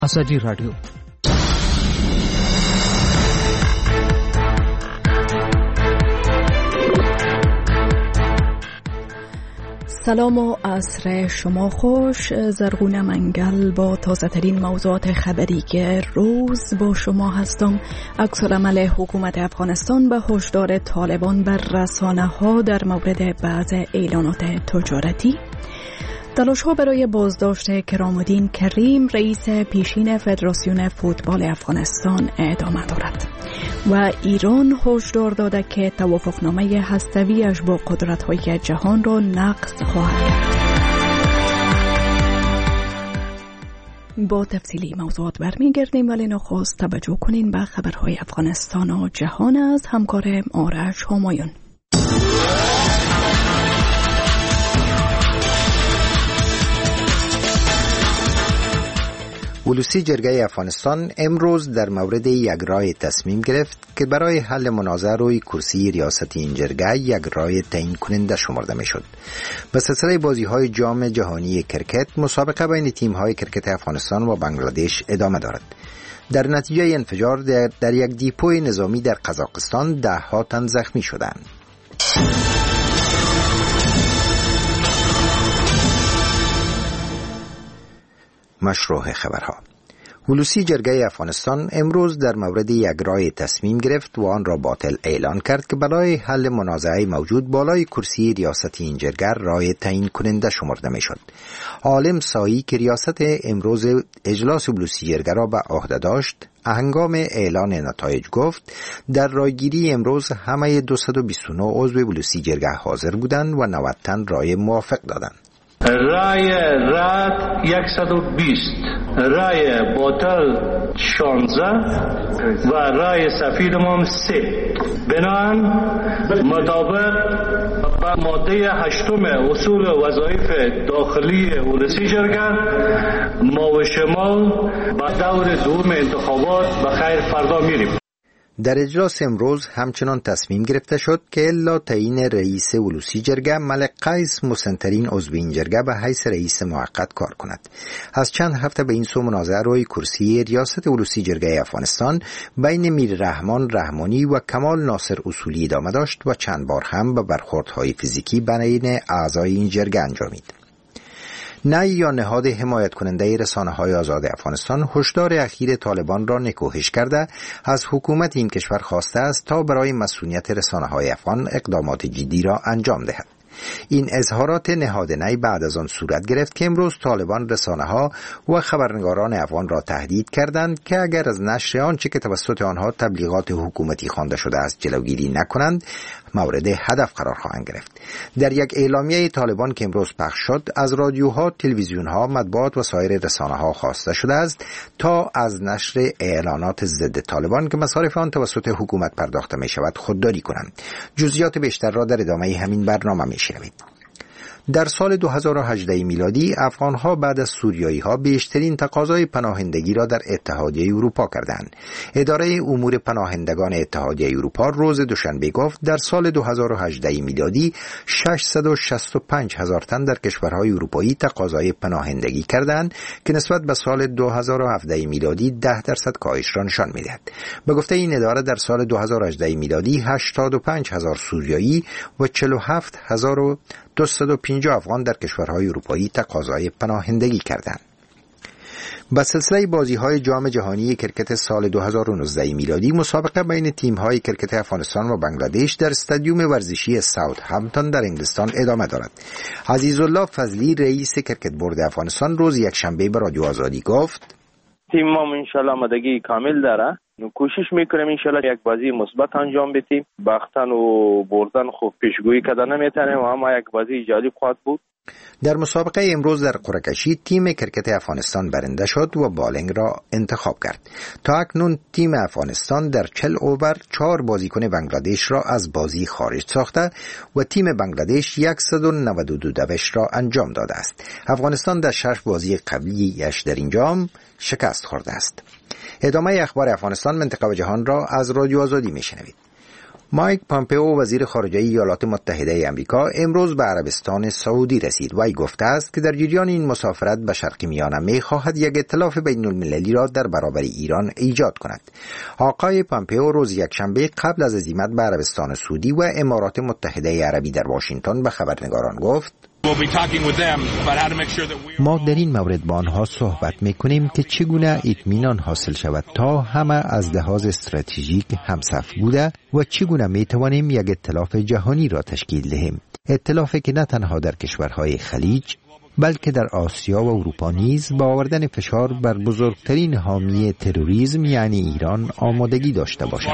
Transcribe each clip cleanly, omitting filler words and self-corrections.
اساجی رادیو. سلام و عصر شما خوش. زرغون منگل با تازه ترین موضوعات خبری که روز با شما هستم. عکس‌العمل حکومت افغانستان به هشدار طالبان بر رسانه‌ها در مورد بعض اعلانات تجارتی. تلاش‌ها برای بازداشت کرام‌الدین کریم رئیس پیشین فدراسیون فوتبال افغانستان ادامه دارد و ایران هشدار داده که توافقنامه هسته‌ای‌اش با قدرت‌های جهان را نقض خواهد کرد. با تفصیلی موضوعات برمیگردیم، ولی نخست توجه کنین به خبرهای افغانستان و جهان از همکارم آرش همایون. ولوسی جرگه افغانستان امروز در مورد یک رای تصمیم گرفت که برای حل منازعه روی کرسی ریاست این جرگه یک رای تعیین کننده شمرده می شد. به سلسله بازی های جام جهانی کرکت، مسابقه بین تیم های کرکت افغانستان و بنگلادش ادامه دارد. در نتیجه انفجار در یک دیپوی نظامی در قزاقستان 10 تن زخمی شدند. مشروع خبرها. ولوسی جرگه افغانستان امروز در مورد یک رای تصمیم گرفت و آن را باطل اعلان کرد که برای حل منازعه موجود بالای کرسی ریاست این جرگه رای تعیین کننده شمرده می شد. عالم سایی که ریاست امروز اجلاس ولوسی جرگه را به عهده داشت، هنگام اعلان نتایج گفت در رایگیری امروز همه 229 عضو ولوسی جرگه حاضر بودند و 90 تن رای موافق دادند. رای رد 120، رای باطل 16 و رای سفید ما 3. بنابراین مطابق با ماده 8 اصول وظایف داخلی ولوسی جرگه، ما و شما با دور دوم انتخابات بخیر فردا میریم. در اجلاس امروز همچنان تصمیم گرفته شد که الا تعیین رئیس ولوسی جرگه ملک قیس مسنترین عضو این جرگه به حیث رئیس موقت کار کند. از چند هفته به این سو منازعه روی کرسی ریاست ولوسی جرگه افغانستان بین میر رحمان رحمانی و کمال ناصر اصولی ادامه داشت و چند بار هم به برخوردهای فیزیکی بین اعضای این جرگه انجامید. نای یا نهاد حمایت کننده رسانه‌های آزاد افغانستان هشدار اخیر طالبان را نکوهش کرده از حکومت این کشور خواسته است تا برای مسئولیت رسانه‌های افغان اقدامات جدی را انجام دهد. این اظهارات نهاد نی بعد از آن صورت گرفت که امروز طالبان رسانه‌ها و خبرنگاران افغان را تهدید کردند که اگر از نشر آنچه که توسط آنها تبلیغات حکومتی خوانده شده است جلوگیری نکنند مورد هدف قرار خواهند گرفت. در یک اعلامیه طالبان که امروز پخش شد، از رادیوها، تلویزیونها، مطبوعات و سایر رسانه‌ها خواسته شده است تا از نشر اعلانات ضد طالبان که مصارف آن توسط حکومت پرداخته می شود خودداری کنند. جزئیات بیشتر را در ادامه همین برنامه می‌شنوید. در سال 2018 میلادی افغانها بعد از سوریایی‌ها بیشترین تقاضای پناهندگی را در اتحادیه اروپا کردند. اداره امور پناهندگان اتحادیه اروپا روز دوشنبه گفت در سال 2018 میلادی 665,000 تن در کشورهای اروپایی تقاضای پناهندگی کردند که نسبت به سال 2017 میلادی 10% کاهش را نشان می‌دهد. به گفته این اداره در سال 2018 میلادی 85,000 سوریایی و 47,250 افغان در کشورهای اروپایی تقاضای پناهندگی کردند. با سلسله بازی‌های جام جهانی کرکت سال 2019 میلادی، مسابقه بین تیم‌های کرکت افغانستان و بنگلادش در استادیوم ورزشی ساوت همپتون در انگلستان ادامه دارد. عزیزالله فضلی رئیس کرکت بورد افغانستان روز یکشنبه به رادیو آزادی گفت تیم ما انشالله آمادگی کامل داره. کوشش میکنیم انشالله یک بازی مثبت انجام بدیم. باختن و بردن خوب پیشگویی کردن نمیتونیم و اما یک بازی جالب خواهد بود. در مسابقه امروز در قره‌کشی تیم کرکت افغانستان برنده شد و بالینگ را انتخاب کرد. تا اکنون تیم افغانستان در 40 اوور 4 بازیکن بنگلادش را از بازی خارج ساخته و تیم بنگلادش 192 دوش را انجام داده است. افغانستان در 6 بازی قبلیش در این جام شکست خورده است. ادامه اخبار افغانستان، منطقه و جهان را از رادیو آزادی میشنوید. مایک پامپئو وزیر خارجه ایالات متحده آمریکا امروز به عربستان سعودی رسید و گفته است که در جریان این مسافرت به شرق میانه می‌خواهد یک ائتلاف بین المللی را در برابر ایران ایجاد کند. آقای پامپئو روز یکشنبه قبل از عزیمت به عربستان سعودی و امارات متحده عربی در واشنگتن به خبرنگاران گفت: ما در این مورد با آنها صحبت می‌کنیم که چگونه اطمینان حاصل شود تا همه از لحاظ استراتژیک همصف بوده و چگونه می‌توانیم یک ائتلاف جهانی را تشکیل دهیم. ائتلافی که نه تنها در کشورهای خلیج بلکه در آسیا و اروپا نیز با آوردن فشار بر بزرگترین حامی تروریسم یعنی ایران آمادگی داشته باشد.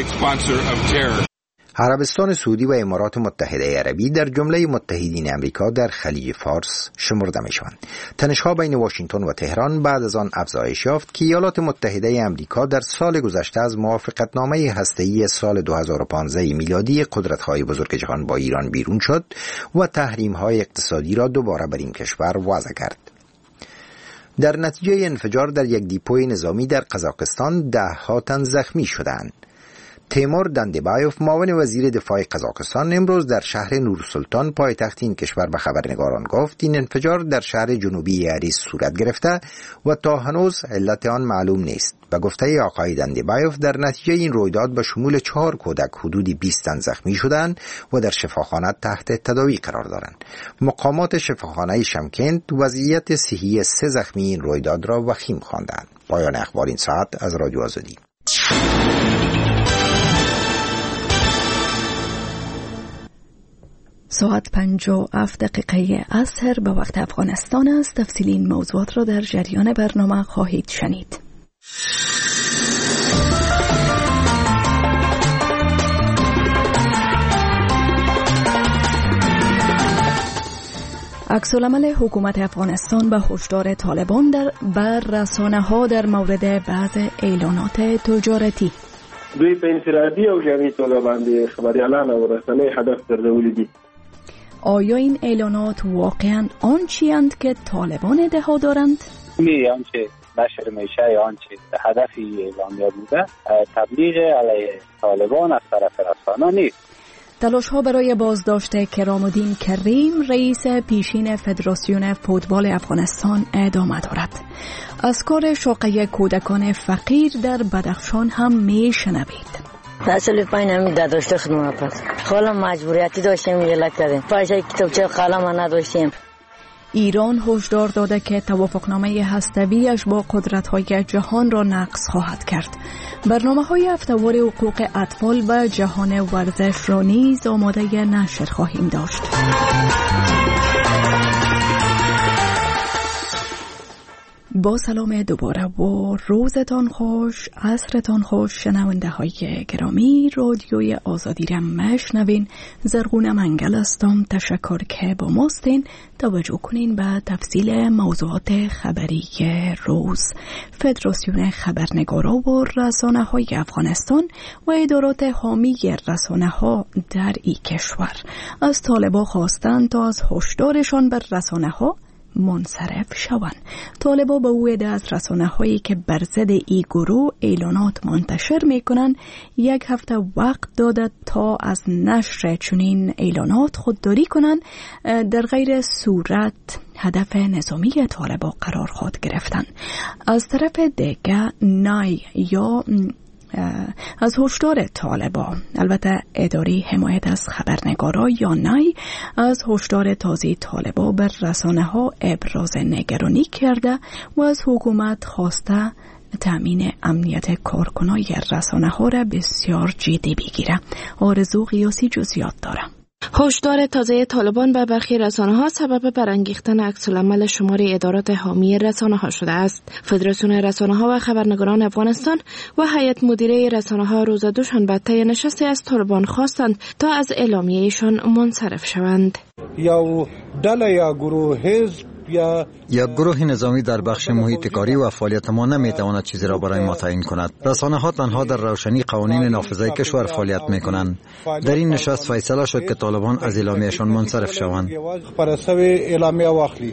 عربستان سعودی و امارات متحده عربی در جمله متحدین امریکا در خلیج فارس شمرده می‌شوند. تنش‌ها بین واشنگتن و تهران بعد از آن افزایش یافت که ایالات متحده امریکا در سال گذشته از موافقتنامه هسته‌ای سال 2015 میلادی قدرت‌های بزرگ جهان با ایران بیرون شد و تحریم‌های اقتصادی را دوباره بر این کشور وضع کرد. در نتیجه انفجار در یک دیپوی نظامی در قزاقستان 10 تن زخمی شدند. تیمور دندبایوف معاون وزیر دفاع قزاقستان امروز در شهر نورسلطان پایتخت این کشور به خبرنگاران گفت این انفجار در شهر جنوبی اریز صورت گرفته و تا هنوز علت آن معلوم نیست. به گفته آقای دندبایوف در نتیجه این رویداد به شمول 4 کودک حدود 20 تن زخمی شدند و در شفاخانه تحت تداوی قرار دارند. مقامات شفاخانه شمکند وضعیت صحی 3 زخمی این رویداد را وخیم خواندند. پایان اخبار این ساعت از رادیو آزادی. ساعت 57 عصر به وقت افغانستان است. تفصیل این موضوعات را در جریان برنامه خواهید شنید. عکس‌العمل حکومت افغانستان به هشدار طالبان بر رسانه‌ها در مورد بعض اعلانات تجارتی. دوی په انفرادي او جمعي توګه باندې خبريالان او رسنۍ هدف ګرځولي دي. آیا این اعلانات واقعاً آنچی‌اند که طالبان ادعا دارند؟ آنچه نشر میشه آنچه هدفی اعلامیه بوده تبلیغ علیه طالبان از طرف رسانه نیست. تلاش‌ها برای بازداشت کرام‌الدین کریم رئیس پیشین فدراسیون فوتبال افغانستان ادامه دارد. از کار شاقه کودکان فقیر در بدخشان هم میشنوید. اصل پایین همین داشته خدمت پس حالا مجبوریتی داشتیم یه لک کردیم پایشه کتابچه قلم نداشتیم. ایران هشدار داده که توافقنامه هسته‌ای‌اش با قدرت‌های جهان را نقض خواهد کرد. برنامه‌های هفته‌وار حقوق اطفال و جهان ورزش را نیز آماده نشر خواهیم داشت. با سلام دوباره و روزتان خوش، عصرتان خوش شنونده های گرامی. رادیوی آزادی را مشنوین. زرغون منگل هستم. تشکر که با ماستین. توجه کنین به تفصیل موضوعات خبری روز. فدراسیون خبرنگارا و رسانه های افغانستان و ادارات حامی رسانه ها در این کشور از طالبان خواستند تا از هشدارشان بر رسانه ها منصرف شوند. طالبان به وعده از رسانه‌هایی که بر ضد این گروه اعلانات منتشر می‌کنند 1 هفته وقت داده تا از نشر چنین اعلانات خودداری کنند. در غیر صورت هدف نظامی طالبان قرار خود گرفتند. از طرف دیگر نای یا از هشدار طالبان، البته اداره حمایت از خبرنگارا یا نای، از هشدار تازه طالبان بر رسانه‌ها ابراز نگرانی کرده و از حکومت خواسته تامین امنیت کارکنان رسانه‌ها را بسیار جدی بگیره. آرزو قیاسی جزئیات داره. هشدار تازه طالبان به برخی رسانه‌ها سبب برانگیختن عکس‌العمل شمار ادارات حامی رسانه‌ها شده است. فدراسیون رسانه‌ها و خبرنگاران افغانستان و هیئت مدیره رسانه‌ها روز دوشنبه طی نشستی از طالبان خواستند تا از اعلامیه‌شان منصرف شوند. یا ډله یا گروه حزب یک گروه نظامی در بخش محیط کاری و فعالیت ما نمیتواند چیزی را برای ما تعیین کند. رسانه ها تنها در روشنی قوانین نافذه کشور فعالیت میکنند. در این نشست فیصله شد که طالبان از اعلامیه‌شان منصرف شوند.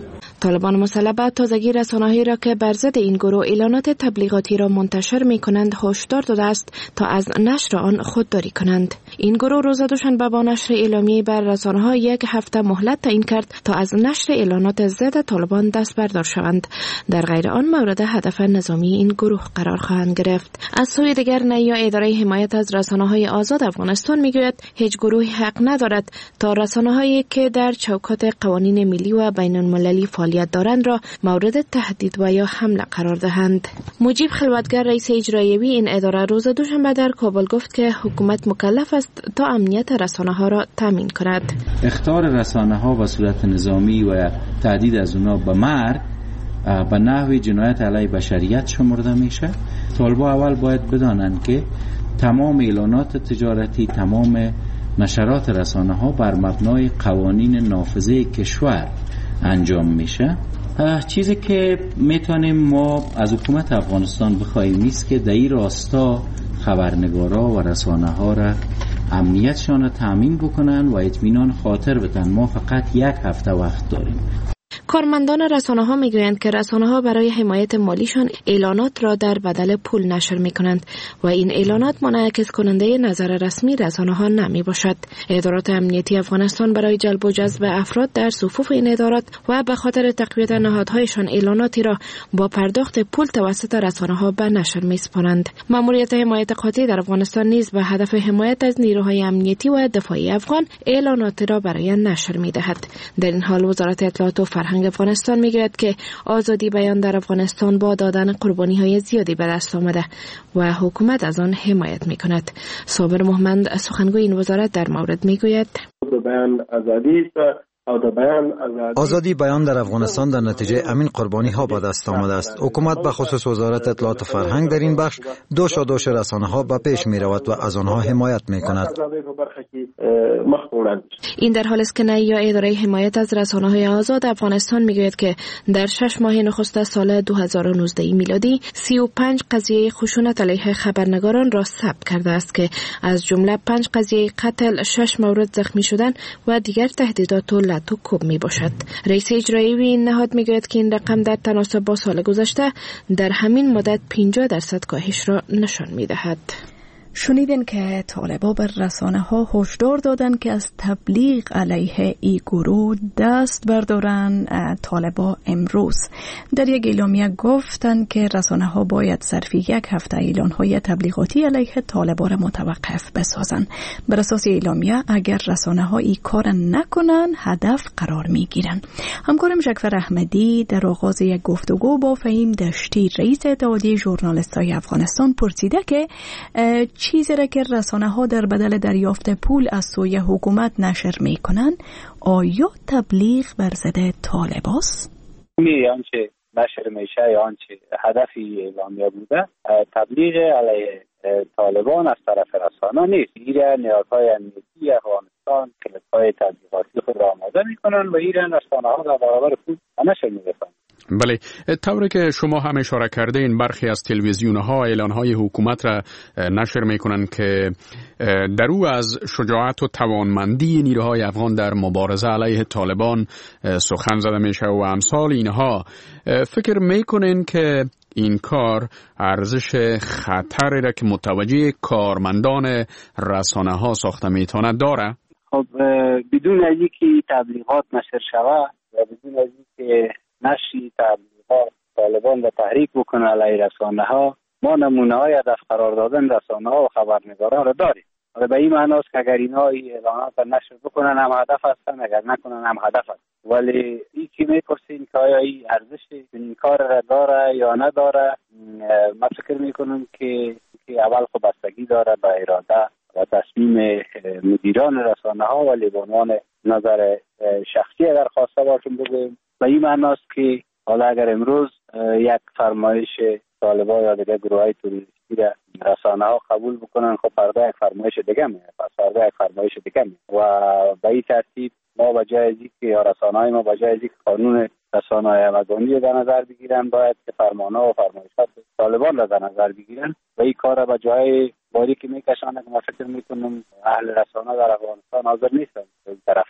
طالبان مسلح به تازگی رسانه‌هایی را که بر ضد این گروه اعلانات تبلیغاتی را منتشر می‌کنند هشدار داده است تا از نشر آن خودداری کنند. این گروه روز دوشنبه با نشر اعلامیه بر رسانه‌ها 1 هفته مهلت تعیین کرد تا از نشر اعلانات ضد طالبان دست بردار شوند. در غیر آن مورد هدف نظامی این گروه قرار خواهند گرفت. از سوی دیگر نیا اداره حمایت از رسانه‌های آزاد افغانستان میگوید هیچ گروهی حق ندارد تا رسانه‌هایی که در چوکات قوانین ملی و بین‌المللی فعالیت دارند را مورد تهدید و یا حمله قرار دهند. مجیب خلوتگر رئیس اجرایی این اداره روز دوشنبه در کابل گفت که حکومت مکلف است تا امنیت رسانه‌ها را تامین کند. اخطار رسانه‌ها به صورت نظامی و تهدید از آنها به مرگ به نحو جنایت علیه بشریت شمرده میشه. طالبان اول باید بدانند که تمام اعلانات تجارتی، تمام نشرات رسانه‌ها بر مبنای قوانین نافذه کشور انجام میشه. چیزی که میتونیم ما از حکومت افغانستان بخواهیم نیست که در این راستا خبرنگارا و رسانه‌ها را امنیتشان را تامین بکنن و اطمینان خاطر بدن. ما فقط 1 هفته وقت داریم. کارمندان رسانه‌ها میگویند که رسانه‌ها برای حمایت مالیشان اعلانات را در بدل پول نشر می‌کنند و این اعلانات منعکس کننده نظر رسمی رسانه‌ها نمی‌باشد. ادارات امنیتی افغانستان برای جلب و جذب افراد در صفوف این ادارات و به خاطر تقویت نهادهایشان اعلاناتی را با پرداخت پول توسط رسانه‌ها به نشر می‌سپارند. مأموریت حمایت قاطع در افغانستان نیز به هدف حمایت از نیروهای امنیتی و دفاعی افغان اعلانات را برای نشر می‌دهد. در این حال وزارت اطلاعات و فرهنگ افغانستان میگوید که آزادی بیان در افغانستان با دادن قربانی‌های زیادی به دست آمده و حکومت از آن حمایت می‌کند. صابر محمد سخنگوی این وزارت در مورد میگوید آزادی بیان در افغانستان در نتیجه امین قربانی ها به دست آمده است. حکومت به خصوص وزارت اطلاعات و فرهنگ در این بخش دوش رسانه ها به پیش می رود و از آنها حمایت می کند. این در حال است که نیا اداره حمایت از رسانه های آزاد افغانستان می گوید که در 6 ماه نخست سال 2019 میلادی 35 قضیه خشونت علیه خبرنگاران را ثبت کرده است که از جمله 5 قضیه قتل، 6 مورد زخمی شدن و دیگر تهدیدات و کوب می باشد. رئیس اجرایی این نهاد می گوید که این رقم در تناسب با سال گذشته در همین مدت 50% کاهش را نشان می دهد. شنیدین که طالبان بر رسانه‌ها هشدار دادن که از تبلیغ علیه ای گروه دست بردارن. طالبان امروز در یک اعلامیه گفتن که رسانه‌ها باید ظرف 1 هفته اعلان‌های تبلیغاتی علیه طالبان را متوقف بسازن. بر اساس اعلامیه اگر رسانه‌ها این کار نکنن هدف قرار می‌گیرن. همکارم شکفر احمدی در آغاز یک گفتگو با فهیم دشتی رئیس اتحادیه ژورنالیست‌های افغانستان پرسیده که چیزی را که رسانه‌ها در بدل دریافت پول از سوی حکومت نشر می‌کنند آیا تبلیغ بر ضد طالباست؟ آنچه نشر میشه یا آنچه هدفی اعلامیه بوده تبلیغ علیه طالبان از طرف رسانه نیست. ایران نیازهای امنیتی افغانستان کلیدهای تبلیغاتی خود را آماده می‌کنند و ایران رسانه‌ها در برابر پول نشر می‌دهند. بله، طوری که شما هم اشاره کردین برخی از تلویزیون‌ها اعلان‌های حکومت را نشر می‌کنند که در او از شجاعت و توانمندی نیروهای افغان در مبارزه علیه طالبان سخن زده میشه و امثال اینها. فکر می‌کنین که این کار ارزش خطری را که متوجه کارمندان رسانه‌ها ساخته میتواند داره؟ خب بدون از اینکه تبلیغات نشر شود و بدون از اینکه نشر تبلیغات طالبان را تحریک بکنه علیه رسانه‌ها ما نمونه‌های هدف قرار دادن رسانه‌ها و خبرنگاران را داریم. به این معنی است که اگر اینها این اعلانات را نشر بکنن هم هدف هستن، اگر نکنن هم هدف هست. ولی این که میپرسین که آیا این ارزش این کار را داره یا نداره، من فکر میکنم که اول خب بستگی داره به اراده و تصمیم مدیران رسانه‌ها، ولی به عنوان نظر شخصی اگر خواسته باشم بگویم به این معنی است که حالا اگر امروز یک فرمایش طالبان یا دیگر گروه‌های توریستی را رسانه‌ها قبول بکنن، خب فردا یک فرمایش دیگه میاد، پس فردا یک فرمایش دیگه میاد و به این ترتیب ما با جای از اینکه یا رسانه‌های ما با جای از اینکه قانون رسانه‌های همگانی را در نظر بگیرن باید که فرمان‌ها و فرمایشات طالبان را در نظر بگیرن و این کار را به جای باری که میکشن که ما فکر میکنم اهل رسانه در افغانستان حاضر نیستن این طرف را.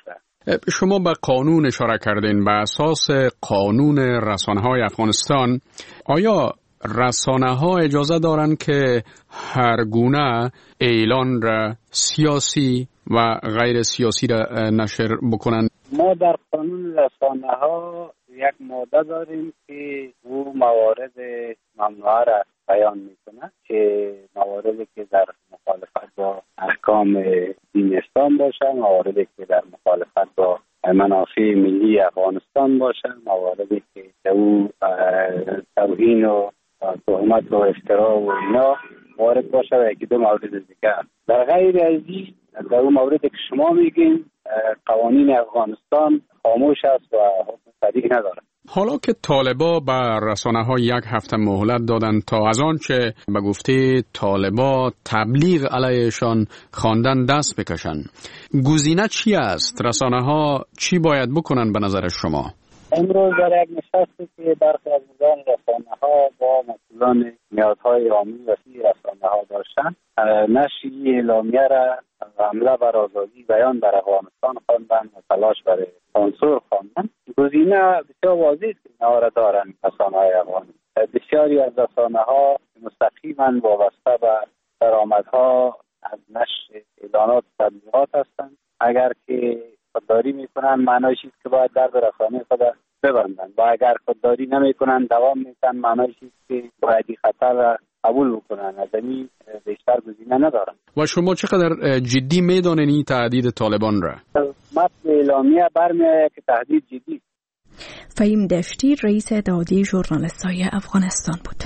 شما به قانون اشاره کردین. به اساس قانون رسانه‌های افغانستان آیا رسانه‌ها اجازه دارند که هر گونه اعلان را سیاسی و غیر سیاسی را نشر بکنند؟ ما در قانون رسانه‌ها یک ماده داریم که او موارد ممنوعه را بیان میکنه که مواردی که در مخالفت با احکام دین اسلام باشه، مواردی که در مخالفت با منافع ملی افغانستان باشه، مواردی که او توهین و تهمت و افترا و اینا وارد باشه و یکی دو مورد دیگه. در غیر از این، در اون موردی که شما میگین قوانین افغانستان خاموش است و حکم صریح نداره. حالا که طالبا به رسانه‌ها 1 هفته مهلت دادن تا از آنچه به گفته طالبا تبلیغ علیهشان خواندن دست بکشن، گزینه چی است؟ رسانه‌ها چی باید بکنن به نظر شما؟ امروز در یک نشستی که برخی از مدیران رسانه‌ها با مسئولان نهادهای عامی و رسانه‌ها داشتن، نشر اعلامیه را حمله بر آزادی بیان در افغانستان خواندن و تلاش برای سانسور خواندن. گزینه بسیار واضح است که اینها را دارند رسانه‌های افغانی. بسیاری از رسانه‌ها مستقیما وابسته به درآمدها از نشر اعلانات و تبلیغات هستند. اگر که خودداری میکنن معنیش است که باید در رسانه خود ببندن و اگر خودداری نمیکنن دوام میتن معنیش است که باید خطر را قبول بکنن. از این بیشتر گزینه ندارن. و شما چقدر جدی میدانین این تهدید طالبان را؟ متن اعلامیه برمیآید که تهدید جدی. فهیم دشتی رئیس اتحادیه ژورنالیست‌های افغانستان بود.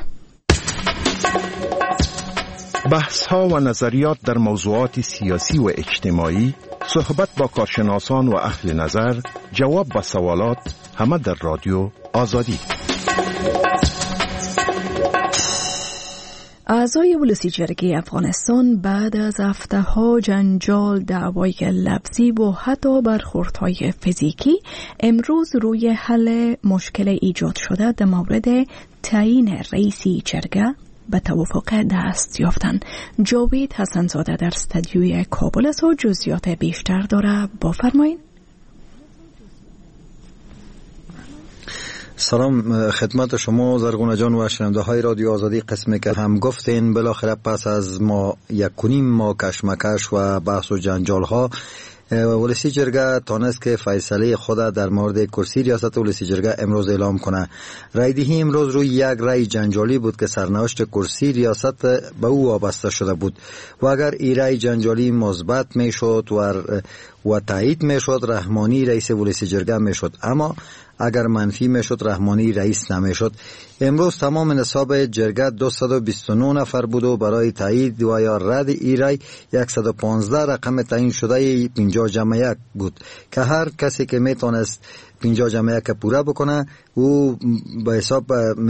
بحث‌ها و نظریات در موضوعات سیاسی و اجتماعی، صحبت با کارشناسان و اهل نظر، جواب به سوالات، همه در رادیو آزادی. اعضای ولسی جرگه افغانستان بعد از هفته‌ها جنجال، دعوای لفظی و حتی برخوردهای فیزیکی امروز روی حل مشکل ایجاد شده در مورد تعیین رئیسی جرگه به توافق دست یافتن. جاوید حسنزاده در استودیوی کابل است و جزئیات بیشتر داره. بفرمایید. سلام خدمت شما زرغونه جان و شنونده های رادیو آزادی. قسمی که هم گفتین بالاخره پس از ما 1.5 ماه کشمکش و بحث و جنجال ها، ولسی جرگه تانست که فیصله خود در مورد کرسی ریاست ولسی جرگه امروز اعلام کنه. رای دهی امروز روی یک رای جنجالی بود که سرنوشت کرسی ریاست به او وابسته شده بود و اگر این رای جنجالی مثبت میشد و تایید میشد، رحمانی رئیس ولسی جرگه میشد، اما اگر منفی میشد رحمانی رئیس نمیشد. امروز تمام نصاب جرگه 229 نفر بود و برای تایید و یا رد ای رای 115 رقم تعیین شده 50 جمع 1 بود که هر کسی که میتونست 50 جمع 1 پورا بکنه او به حساب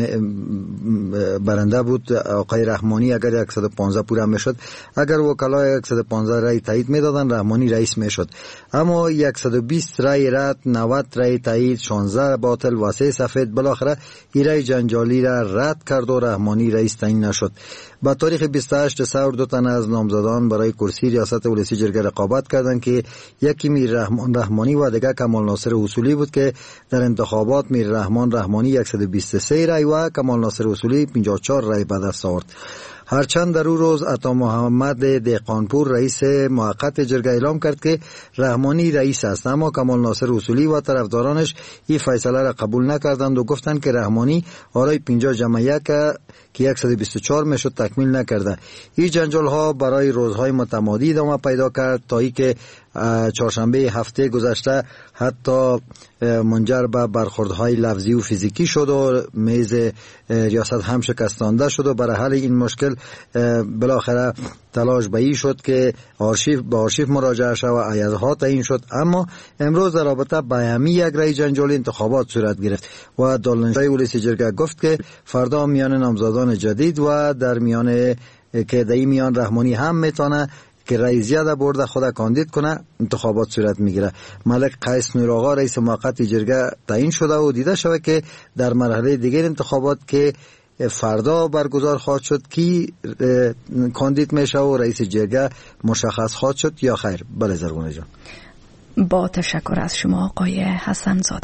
برنده بود. آقای رحمانی اگر 115 پورا میشد، اگر وکلای 115 رای تایید میدادن، رحمانی رئیس میشد. اما 120 رای رد، 90 رای تایید، 16 باطل و 3 سفید بالاخره این رای جنجالی را رد کرد و رحمانی رئیس تعیین نشد. با تاریخ 28 دسامبر 2 تن از نامزدان برای کرسی ریاست ولسی جرگه رقابت کردند که یکی میر رحمانی و دیگر کمال ناصر اصولی بود که در انتخابات میر رحمانی 123 رای و کمال ناصر اصولی 54 رای به دست آورد. هرچند در او روز عطا محمد دهقانپور رئیس موقت جرگه اعلام کرد که رحمانی رئیس است، اما کمال ناصر اصولی و طرفدارانش این فیصله را قبول نکردند و گفتند که رحمانی آرای 50 جمع 1 که 124 میشد تکمیل نکرده. این جنجال ها برای روزهای متمادی ادامه پیدا کرد تا ای که چهارشنبه هفته گذشته حتی منجر به برخوردهای لفظی و فیزیکی شد و میز ریاست هم شکستانده شد و برای حل این مشکل بالاخره تلاش به این شد که به آرشیو مراجعه شد و عیدها تعیین شد. اما امروز در رابطه با همین یک رای جنجالی انتخابات صورت گرفت و دالنشای ولسی جرگه گفت که فردا میان نامزدان جدید و در میان که در این میان رحمانی هم میتونه که رئیس زیاده برده خود کاندید کنه انتخابات صورت میگیره. ملک قیس نوراغا رئیس موقت جرگه تعیین شده و دیده شود که در مرحله دیگر انتخابات که فردا برگزار خواهد شد کی کاندید میشه و رئیس جرگه مشخص خواهد شد یا خیر. بله زرگونه جان. با تشکر از شما آقای حسن زاده.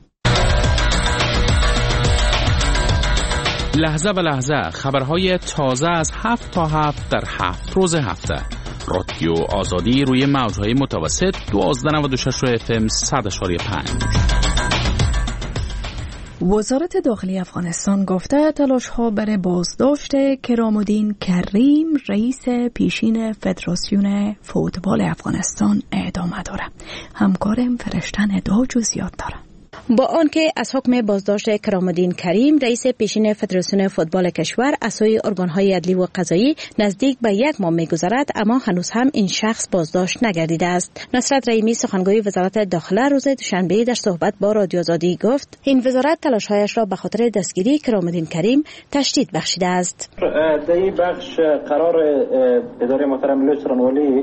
لحظه به لحظه خبرهای تازه از 7 تا 7 در 7 روز هفته. رادیو آزادی روی موجهای متوسط 1296 FM 100.5. وزارت داخلی افغانستان گفته تلاش‌ها برای بازداشت کرام‌الدین کریم رئیس پیشین فدراسیون فوتبال افغانستان ادامه داره. همکارم فرشتن ادعا جزئیات داره. با آنکه از حکم بازداشت کرام‌الدین کریم رئیس پیشین فدراسیون فوتبال کشور از سوی ارگان‌های عدلی و قضایی نزدیک به 1 ماه می‌گذرد، اما هنوز هم این شخص بازداشت نگردیده است. نصرت رحیمی سخنگوی وزارت داخله روز دوشنبه در صحبت با رادیو آزادی گفت این وزارت تلاش‌هایش را به خاطر دستگیری کرام‌الدین کریم تشدید بخشیده است. در این بخش قرار اداره محترم لطفاً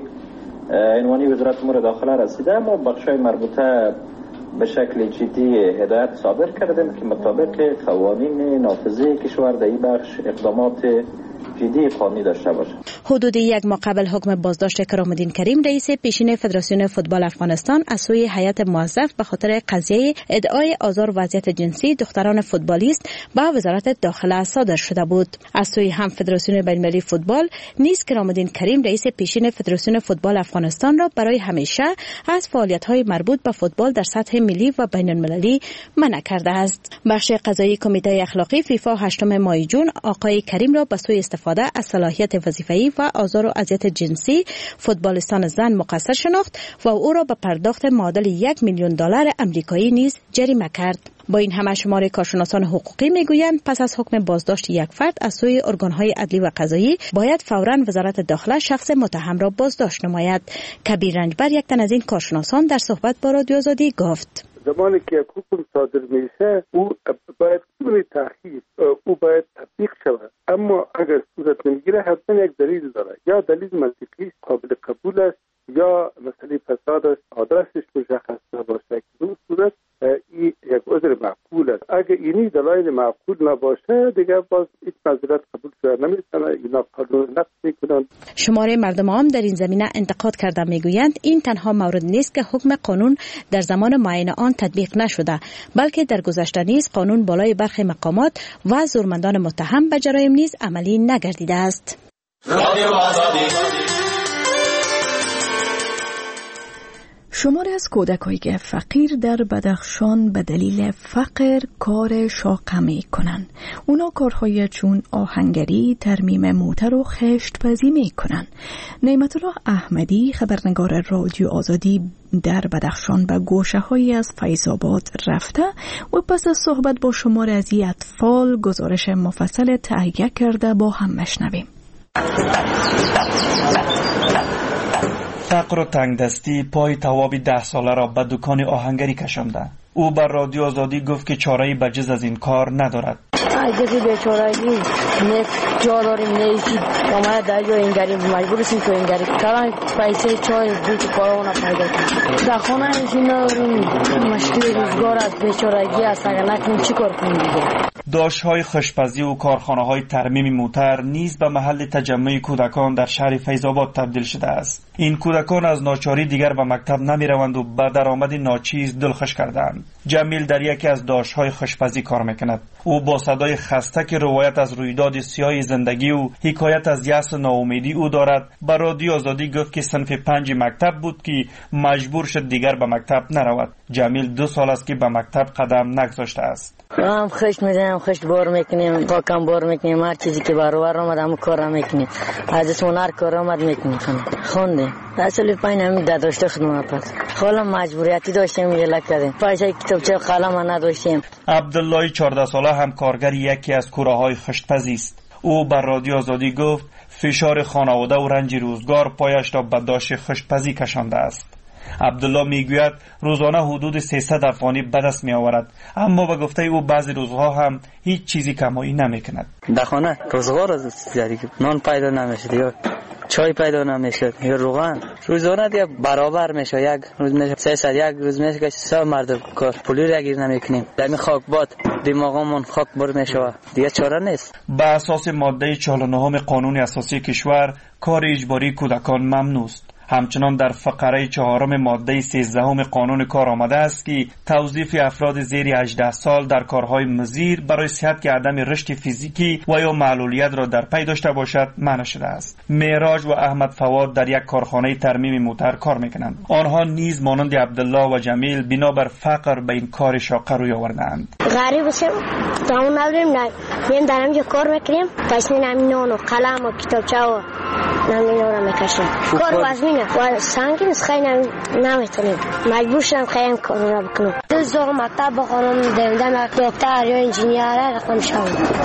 عنوانی وزارت امور داخله رسیده، اما بخش‌های مربوطه به شکل جدی هدایت صادر کردیم که مطابق قوانین نافذه کشور در این بخش اقدامات جدی قانونی داشته باشه. حدود 1 ماه قبل حکم بازداشت کرام‌الدین کریم رئیس پیشین فدراسیون فوتبال افغانستان از سوی هیئت موظف به خاطر قضیه ادعای آزار و اذیت جنسی دختران فوتبالیست به وزارت داخله صادر شده بود. از سوی هم فدراسیون بین‌المللی فوتبال نیز کرام‌الدین کریم رئیس پیشین فدراسیون فوتبال افغانستان را برای همیشه از فعالیت‌های مربوط به فوتبال در سطح ملی و بین‌المللی منع کرده است. بخش قضایی کمیته اخلاقی فیفا 8 ماه جون آقای کریم را به سوی استفاده از صلاحیت وظیفه‌ای و آزار و اذیت جنسی فوتبالیستان زن مقصر شناخت و او را به پرداخت معادل $1,000,000 آمریکایی نیز جریمه کرد. با این همه شمار کارشناسان حقوقی میگویند پس از حکم بازداشت یک فرد از سوی ارگان‌های عدلی و قضایی باید فوراً وزارت داخله شخص متهم را بازداشت نماید. کبیر رنجبر یک تن از این کارشناسان در صحبت با رادیو آزادی گفت زمانی که یک حکم صادر میشه او باید بدون تأخیر او باید تطبیق شود، اما اگر صورت نمیگیره حتما یک دلیل داره، یا دلیل منطقی قابل قبول است یا مسئله فساد است، آدرسش مشخص نباشه. اون صورت این یک عذر معقول است. اگر اینی دلایل معقول نباشه دیگه باز هیچ معذرت قبول شده نمیتونه، اینا قانون نقض میکنن. شماره مردم عام در این زمینه انتقاد کرده میگویند این تنها مورد نیست که حکم قانون در زمان معین آن تطبیق نشده، بلکه در گذشته نیز قانون بالای برخی مقامات و زورمندان متهم به جرایم نیز عملی نگردیده است. شماری از کودکایی که فقیر در بدخشان به دلیل فقر کار شاقه می کنن. اونا کارهای چون آهنگری، ترمیم موتر و خشت‌پزی می کنن. نعمت الله احمدی خبرنگار رادیو آزادی در بدخشان به گوشه هایی از فیض‌آباد رفته و پس از صحبت با شماری از این اطفال گزارش مفصل تهیه کرده. با هم مشنویم. فقر و تنگدستی پای توابی 10 ساله را به دکان آهنگری کشانده. او بر رادیو آزادی گفت که چاره‌ای بجز از این کار ندارد. اگه بیچارگی نه جا داریم نه ایچی کامه در جا اینگری مجبورشیم که اینگری کلان پیسه چای دوت کارونه پیدا کنیم. در خانه ایچی نداریم، مشکل روزگار از بیچارگی است. اگر نکنیم چی کار کنیم دیگه؟ داشت‌های خشپزی و کارخانه‌های ترمیم موتر نیز به محل تجمع کودکان در شهر فیض‌آباد تبدیل شده است. این کودکان از ناچاری دیگر به مکتب نمی‌روند و به درآمد ناچیز دلخوش کردند. جمیل در یکی از داشت‌های خشپزی کار می‌کند. او با صدای خسته که روایت از رویداد سیاه زندگی و حکایت از یأس ناامیدی او دارد به رادیو آزادی گفت که صنف 5 مکتب بود که مجبور شد دیگر به مکتب نرود. جمیل 2 سال است که به مکتب قدم نگذاشته است. هم خشت میزنیم، خشت بار میکنیم، پاکم بار میکنیم، هر چیزی که برابر آمد همون کار میکنیم. از اسمون هر کار آمد میکنیم. خونده اصلی پایین همین داشته خدمت پس حالا مجبوریتی داشتیم یه کردیم، پیسه کتابچه قلم نداشتیم. عبدالله 14 ساله هم کارگر یکی از کوره‌های خشت‌پزی است. او بر رادیو آزادی گفت فشار خانواده و رنج روزگار پایش را به داشت خشت‌پزی کشانده است. عبدالله میگوید روزانه حدود 300 افغانی به دست می آورد، اما به گفته او بعضی روزها هم هیچ چیزی کمایی نمی کند. در خانه روزگار از دیگه نان پیدا نمیشد یا چای پیدا نمیشد یا روغن روزانه دیگه برابر میشه. یک روز میشه 300، یک روز میشه که 100 مرد کار پولی را گیر نمیکنیم. در خاک باد دماغمون خاک بر میشه دیگه چاره نیست. به اساس ماده 49 قانون اساسی کشور کار اجباری کودکان ممنوع است، همچنان در فقره 4 ماده 13 قانون کار آمده است که توظیف افراد زیر 18 سال در کارهای مضر برای صحت که عدم رشد فیزیکی و یا معلولیت را در پی داشته باشد منع شده است. معراج و احمد فواد در یک کارخانه ترمیم موتر کار میکنند. آنها نیز مانند عبدالله و جمیل بنابر فقر به این کار شاقه روی آوردند. غریب شم تمام نداریم، میم در همینجا کار میکنیم، پیسه نمی نان و قلم و کتابچه و نمی نان میکشیم. کار وزمینه و سنگین است، خیلی نمیتونیم، مجبور شدم خیلی کار را بکنم. دوست دارم مکتب بخونم، دندم دکتر یا انجینیر رقم شوم.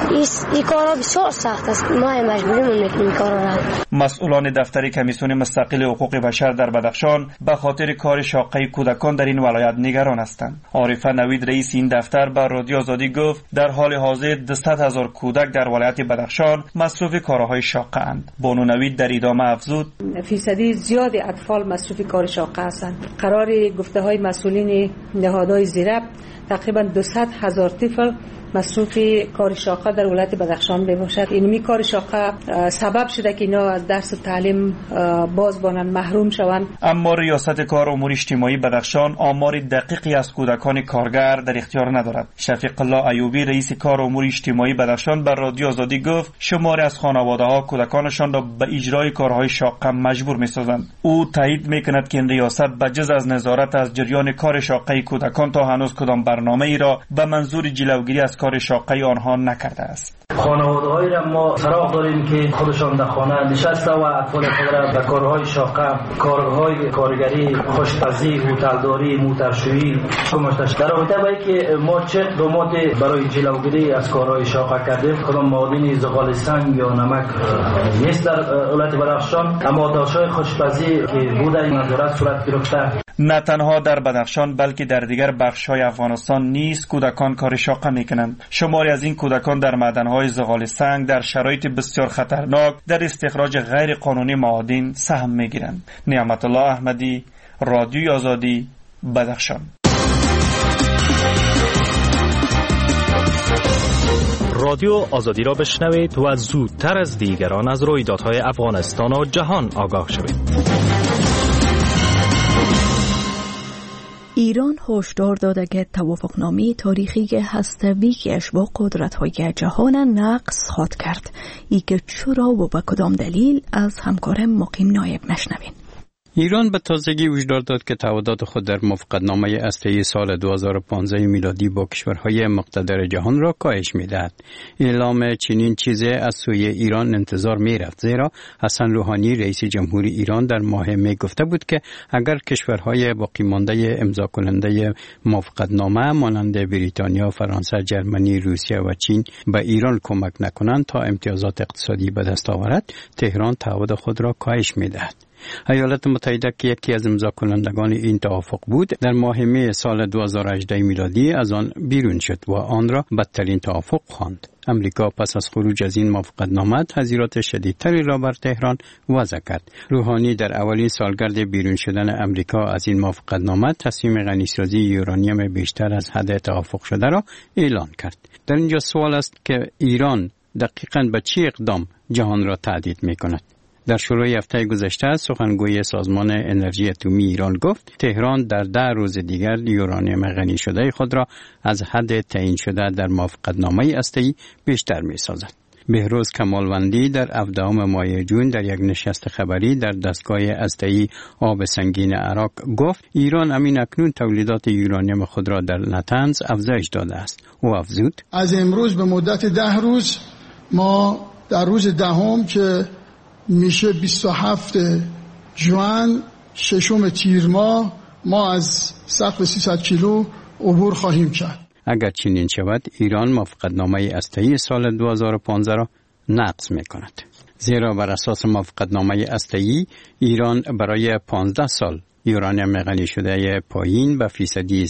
این کارا بسیار سخت است، ما مجبوریم میکنیم کار را. مسئولان دفتر کمیسیون مستقل حقوق بشر در بدخشان به خاطر کار شاقه کودکان در این ولایت نگران هستند. عارفه نوید رئیس این دفتر به رادیو آزادی گفت در حال حاضر 200,000 کودک در ولایت بدخشان مصروف کارهای شاقه اند. بانو نوید در ادامه افزود فیصدی زیاد اطفال مصروف کار شاقه هستند. قرار گفته های مسئولین نهادهای زیرب تقریبا 200,000 طفل مصروف کار شاقه در ولایت بدخشان بباشد. اینمی کار شاقه سبب شده که اینا از درس و تعلیم باز بانند، محروم شوند. اما ریاست کار امور اجتماعی بدخشان آمار دقیقی از کودکان کارگر در اختیار ندارد. شفیق الله ایوبی رئیس کار امور اجتماعی بدخشان بر رادیو آزادی گفت شماری از خانواده‌ها کودکانشان را به اجرای کارهای شاقه مجبور می‌سازند. او تایید می‌کند که این ریاست بجز از نظارت از جریان کار شاقه کودکان تا هنوز کدام برنامه‌ای را به منظور جلوگیری از کار شاقه آنها نکرده است. خانواده‌هایی را ما سراغ داریم که خودشان در خانه نشسته و اطفال خود را به کارهای شاقه، کارهای کارگری، خوشپزی، هتلداری، موترشویی کمکش. در رابطه با اینکه ما چه اقداماتی برای جلوگیری از کارهای شاقه کردیم، کدام معادن زغال سنگ یا نمک نیست در ولایت بدخشان، اما داشتهای خوشپزی که بوده این نظارت صورت گرفته. نه تنها در بدخشان بلکه در دیگر بخش‌های افغانستان نیز کودکان کار شاقه می‌کنند. شماری از این کودکان در معدن‌های زغال سنگ در شرایط بسیار خطرناک در استخراج غیر قانونی معادن سهم می‌گیرند. نعمت الله احمدی، رادیوی آزادی، بدخشان. رادیو آزادی را بشنوید و زودتر از دیگران از رویدادهای افغانستان و جهان آگاه شوید. ایران هشدار داده که توافقنامه تاریخی هسته‌ایش با قدرت‌های جهان نقض خواهد کرد. ای که چرا و به کدام دلیل از همکار مقیم نایب نشنوین. ایران به تازگی هشدار داد که تعهدات خود در موافقتنامه هسته‌ای سال 2015 میلادی با کشورهای مقتدر جهان را کاهش می‌دهد. اعلام چنین چیزی از سوی ایران انتظار می‌رفت، زیرا حسن روحانی رئیس جمهوری ایران در ماه می گفته بود که اگر کشورهای باقی مانده امضا کننده موافقتنامه مانند بریتانیا، فرانسه، جرمنی، روسیه و چین به ایران کمک نکنند تا امتیازات اقتصادی به دست آورد، تهران تعهد خود را کاهش می‌دهد. ایالات متحده که یکی از امضا کنندگان این توافق بود، در ماه می سال 2018 میلادی از آن بیرون شد و آن را بدترین توافق خواند. امریکا پس از خروج از این موافقتنامه تحذیرات شدیدتری را بر تهران وضع کرد. روحانی در اولین سالگرد بیرون شدن امریکا از این موافقتنامه تصمیم غنیسازی یورانیم بیشتر از حد توافق شده را اعلان کرد. در اینجا سوال است که ایران دقیقاً به چه اقدام جهان را تهدید می‌کند؟ در شروع هفته گذشته سخنگوی سازمان انرژی اتمی ایران گفت تهران در 10 روز دیگر یورانیم غنی شده خود را از حد تعیین شده در موافقتنامه هسته‌ای بیشتر می‌سازد. بهروز کمالوندی در 17 ماه جون در یک نشست خبری در دستگاه هسته‌ای آب سنگین عراق گفت ایران امین اکنون تولیدات یورانیم خود را در نتنز افزایش داده است. او افزود از امروز به مدت 10 روز ما در روز دهم که میشه 27 ژوئن 6 تیر ماه ما از سقف 300 کیلو عبور خواهیم کرد. اگر چنین شود ایران موافقتنامه هسته‌ای سال 2015 را نقض می‌کند. زیرا بر اساس موافقتنامه هسته‌ای ایران برای 15 سال یورانیم غنی شده پایین به فیصدی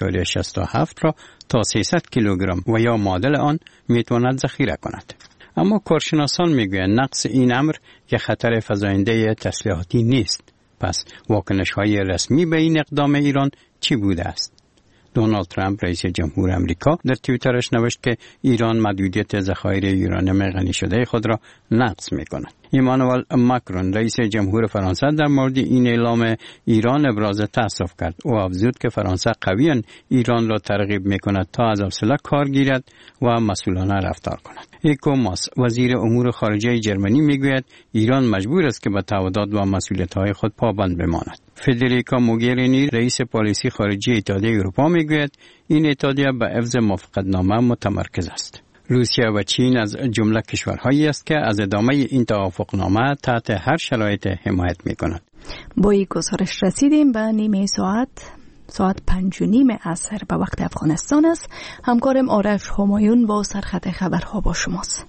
3.67 را تا 300 کیلوگرم و یا معادل آن میتواند ذخیره کند. اما کارشناسان میگویند نقض این امر یک خطر فزاینده تسلیحاتی نیست. پس واکنش‌های رسمی به این اقدام ایران چی بوده است؟ دونالد ترامپ رئیس جمهور آمریکا در توییترش نوشت که ایران محدودیت ذخایر یورانیم غنی شده خود را نقض می‌کند. ایمانوئل ماکرون رئیس جمهور فرانسه در مورد این اعلام ایران ابراز تأسف کرد. او افزود که فرانسه قویاً ایران را ترغیب می‌کند تا از حوصله کار گیرد و مسئولانه رفتار کند. ایکو ماس وزیر امور خارجه جرمنی میگوید ایران مجبور است که به تعهدات و مسئولیت‌های خود پابند بماند. فدریکا موگرینی رئیس پالیسی خارجی اتحادیه اروپا میگوید این اتحادیه به حفظ موافقتنامه متمرکز است. روسیه و چین از جمله کشورهایی است که از ادامه این توافقنامه تحت هر شرایط حمایت می‌کنند. با این گزارش رسیدیم به نیمه ساعت 5:30 عصر به وقت افغانستان است. همکارم آرش همایون با سرخط خبرها با شماست.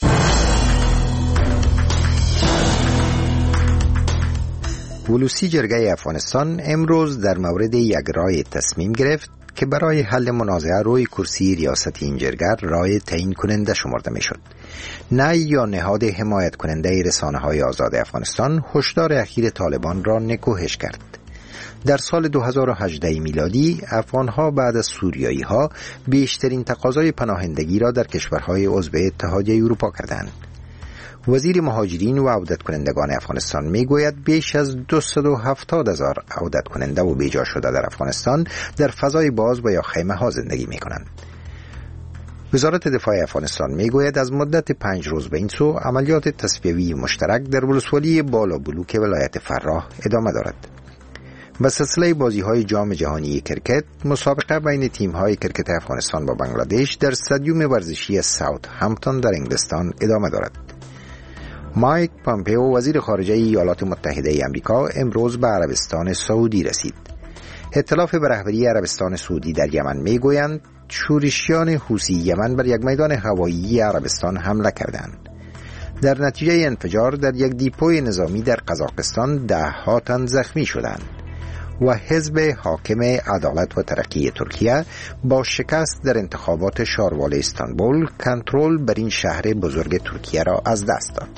ولوسی جرگه افغانستان امروز در مورد یک رای تصمیم گرفت که برای حل منازعه روی کرسی ریاست این جرگه رای تعیین کننده شمرده می شد. نه یا نهاد حمایت کننده رسانه‌های آزاد افغانستان هشدار اخیر طالبان را نکوهش کرد. در سال 2018 میلادی افغانها بعد از سوریایی‌ها بیشترین تقاضای پناهندگی را در کشورهای عضو اتحادیه اروپا کردند. وزیر مهاجرین و عودت کنندگان افغانستان میگوید بیش از 270,000 عودت کننده و بیجا شده در افغانستان در فضای باز و یا خیمه ها زندگی می کنند. وزارت دفاع افغانستان میگوید از مدت 5 روز به این سو عملیات تصفیوی مشترک در ولسوالی بالا بلوک ولایت فراه ادامه دارد. به سلسله بازی‌های جام جهانی کرکت، مسابقه بین تیم‌های کرکت افغانستان با بنگلادش در استادیوم ورزشی ساوت همپتون در انگلستان ادامه دارد. مایک پامپئو وزیر خارجه ایالات متحده آمریکا امروز به عربستان سعودی رسید. ائتلاف به رهبری عربستان سعودی در یمن میگویند شورشیان حوثی یمن بر یک میدان هوایی عربستان حمله کردند. در نتیجه انفجار در یک دیپوی نظامی در قزاقستان 10 تن زخمی شدند و حزب حاکم عدالت و ترقی ترکیه با شکست در انتخابات شاروال استانبول کنترل بر این شهر بزرگ ترکیه را از دست داد.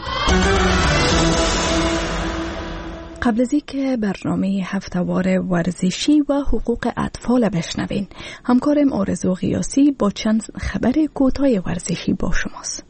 قبل از اینکه برنامه هفته‌وار ورزشی و حقوق اطفال بشنوین، همکارم آرزو غیاسی با چند خبر کوتاه ورزشی با شماست.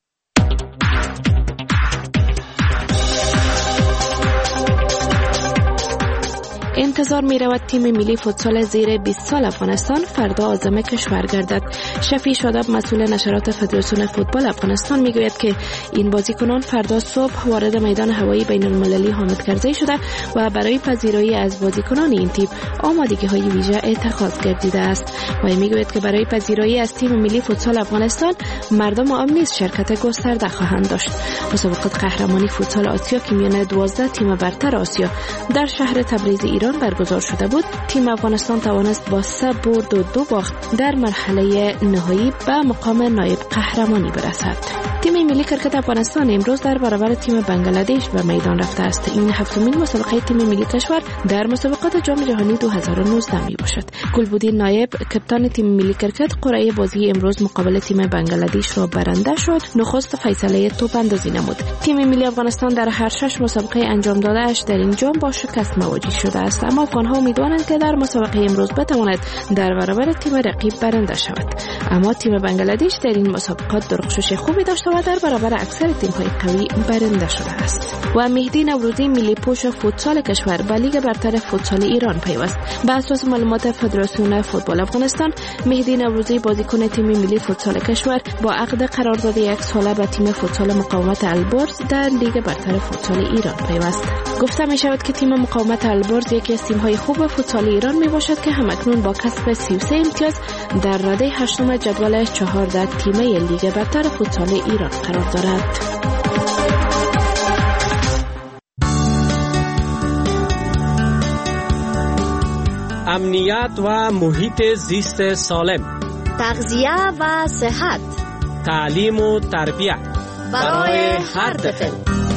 انتظار می رود تیم ملی فوتسال زیر 20 سال افغانستان فردا عازم کشور گردد. شفیع شاداب مسئول نشرات فدراسیون فوتبال افغانستان می گوید که این بازیکنان فردا صبح وارد میدان هوایی بین المللی حامد کرزی شده و برای پذیرایی از بازیکنان این تیم آمادگی های ویژه اتخاذ گردیده است. و می گوید که برای پذیرایی از تیم ملی فوتسال افغانستان مردم عام نیز شرکت گسترده خواهند داشت. مسابقه قهرمانی فوتسال آسیا که میان 12 تیم برتر آسیا در شهر تبریز ایران برگزار شده بود، تیم افغانستان توانست با 3 برد و 2 باخت در مرحله نهایی به مقام نایب قهرمانی برسد. تیم ملی کرکت افغانستان امروز در برابر تیم بنگلادش به میدان رفته است. این هفتمین مسابقه تیم ملی کشور در مسابقات جام جهانی 2019 می باشد. گلبودین نایب کپتان تیم ملی کرکت قرعه بازی امروز مقابل تیم بنگلادش را برنده شد. نخست فیصله توپ اندازی نمود. تیم ملی افغانستان در هر 6 مسابقه انجام داده‌اش در این جام با شکست مواجه شده است، اما افغان‌ها امیدوارند که در مسابقه امروز بتواند در برابر تیم رقیب برنده شود. اما تیم بنگلادش در این مسابقات درخشش خوبی داشته و در برابر اکثر تیم‌های قوی برنده شده است. و مهدی نوروزی ملی پوش فوتسال کشور به لیگ برتر فوتسال ایران پیوست. بر اساس معلومات فدراسیون فوتبال افغانستان، مهدی نوروزی بازیکن تیم ملی فوتسال کشور با عقد قرارداد 1 ساله به تیم فوتسال مقاومت البرز در لیگ برتر فوتسال ایران پیوست. گفته می شود که تیم مقاومت البرز یکی از تیم‌های خوب فوتسال ایران می باشد که همکنون با کسب 33 امتیاز در رده 8 جدول 14 تیمه لیگ برتر فوتسال ایران قرار دارد. امنیت و محیط زیست سالم، تغذیه و صحت، تعلیم و تربیت برای هر طفل.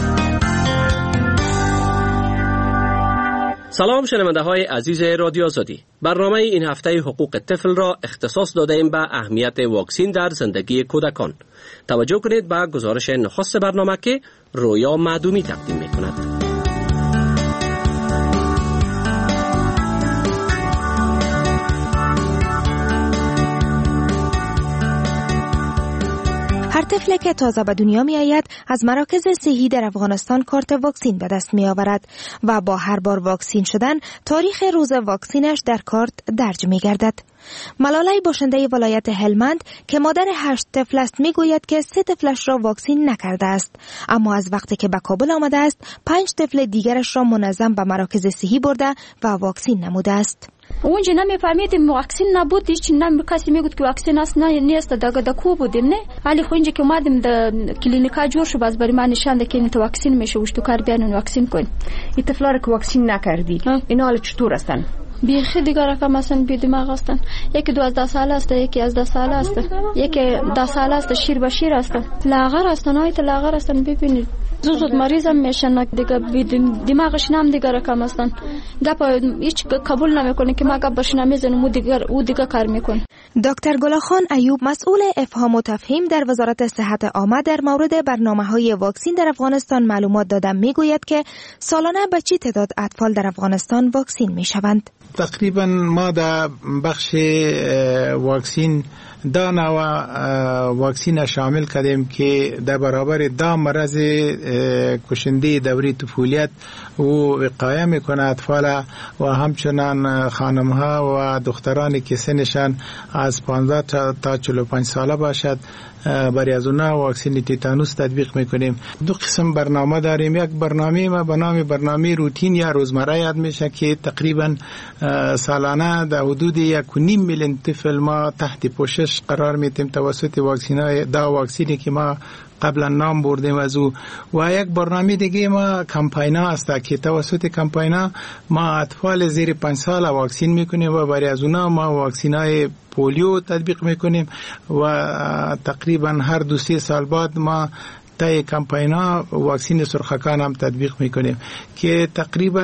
سلام شنونده های عزیز رادیو آزادی. برنامه این هفته حقوق طفل را اختصاص داده ایم به اهمیت واکسین در زندگی کودکان. توجه کنید به گزارش نخست برنامه که رویا معدومی تقدیم می کند. هر طفل طفلی که تازه به دنیا می آید از مراکز صحی در افغانستان کارت واکسین به دست می آورد و با هر بار واکسین شدن تاریخ روز واکسینش در کارت درج می گردد. ملالای باشنده ولایت هلمند که مادر 8 طفل است می گوید که 3 طفلش را واکسین نکرده است، اما از وقتی که به کابل آمده است 5 طفل دیگرش را منظم به مراکز صحی برده و واکسین نموده است. اونجا نمیفهمیدیم واکسین نبود، هیچ کسی میگفت که واکسین است نه نیست، د کو بودیم نه. ولی خو اینجا که اومدیم د کلینیکا جور شو باز برای من نشان ده که این واکسین میشه وشتو کار بیان واکسین کن. این طفلا رو که واکسین نکردی اینا حالا چطور هستن؟ بیخی دیگه رقم هستن، بی دماغ هستن. یکی 12 ساله است، یکی 11 ساله است، یکی 10 ساله است، شیر به شیر است، لاغر هستن، های لاغر هستن. ببینید زود مریض هم میشن دیگه، دماغش نم دیگه رقم هستن. گپ هیچ قبول نمیکنه که ما گپ بشنم میزنم او دیگه کار میکنه. دکتر گلاخان ایوب مسئول افهام و تفهیم در وزارت صحت عامه در مورد برنامه‌های واکسین در افغانستان معلومات دادن میگوید که سالانه به چه تعداد اطفال در افغانستان واکسین میشوند. تقریبا ما در بخش واکسین دانا و واکسین شامل کردیم که در برابر دا مرض کشنده دوره طفولیت و وقایه میکنه اطفال و همچنان خانمها و دخترانی که سنشان از 15 تا 45 ساله باشد برای از اونها واکسین تیتانوس تطبیق میکنیم. 2 قسم برنامه داریم. یک برنامه ما به نام برنامه روتین یا روزمره یاد میشه که تقریبا سالانه در حدود 1.5 میلیون طفل ما تحت پوشش قرار میدیم توسط واکسینی که ما قبلا نام بردیم از او. و یک برنامه دیگه ما کمپاینا است که توسط کمپاینا ما اطفال زیر 5 سال واکسین میکنیم و برای از اونها ما واکسینای پولیو تطبیق میکنیم و تقریبا هر 2-3 سال بعد ما تای کمپاینا واکسین سرخکان هم تطبیق میکنیم که تقریبا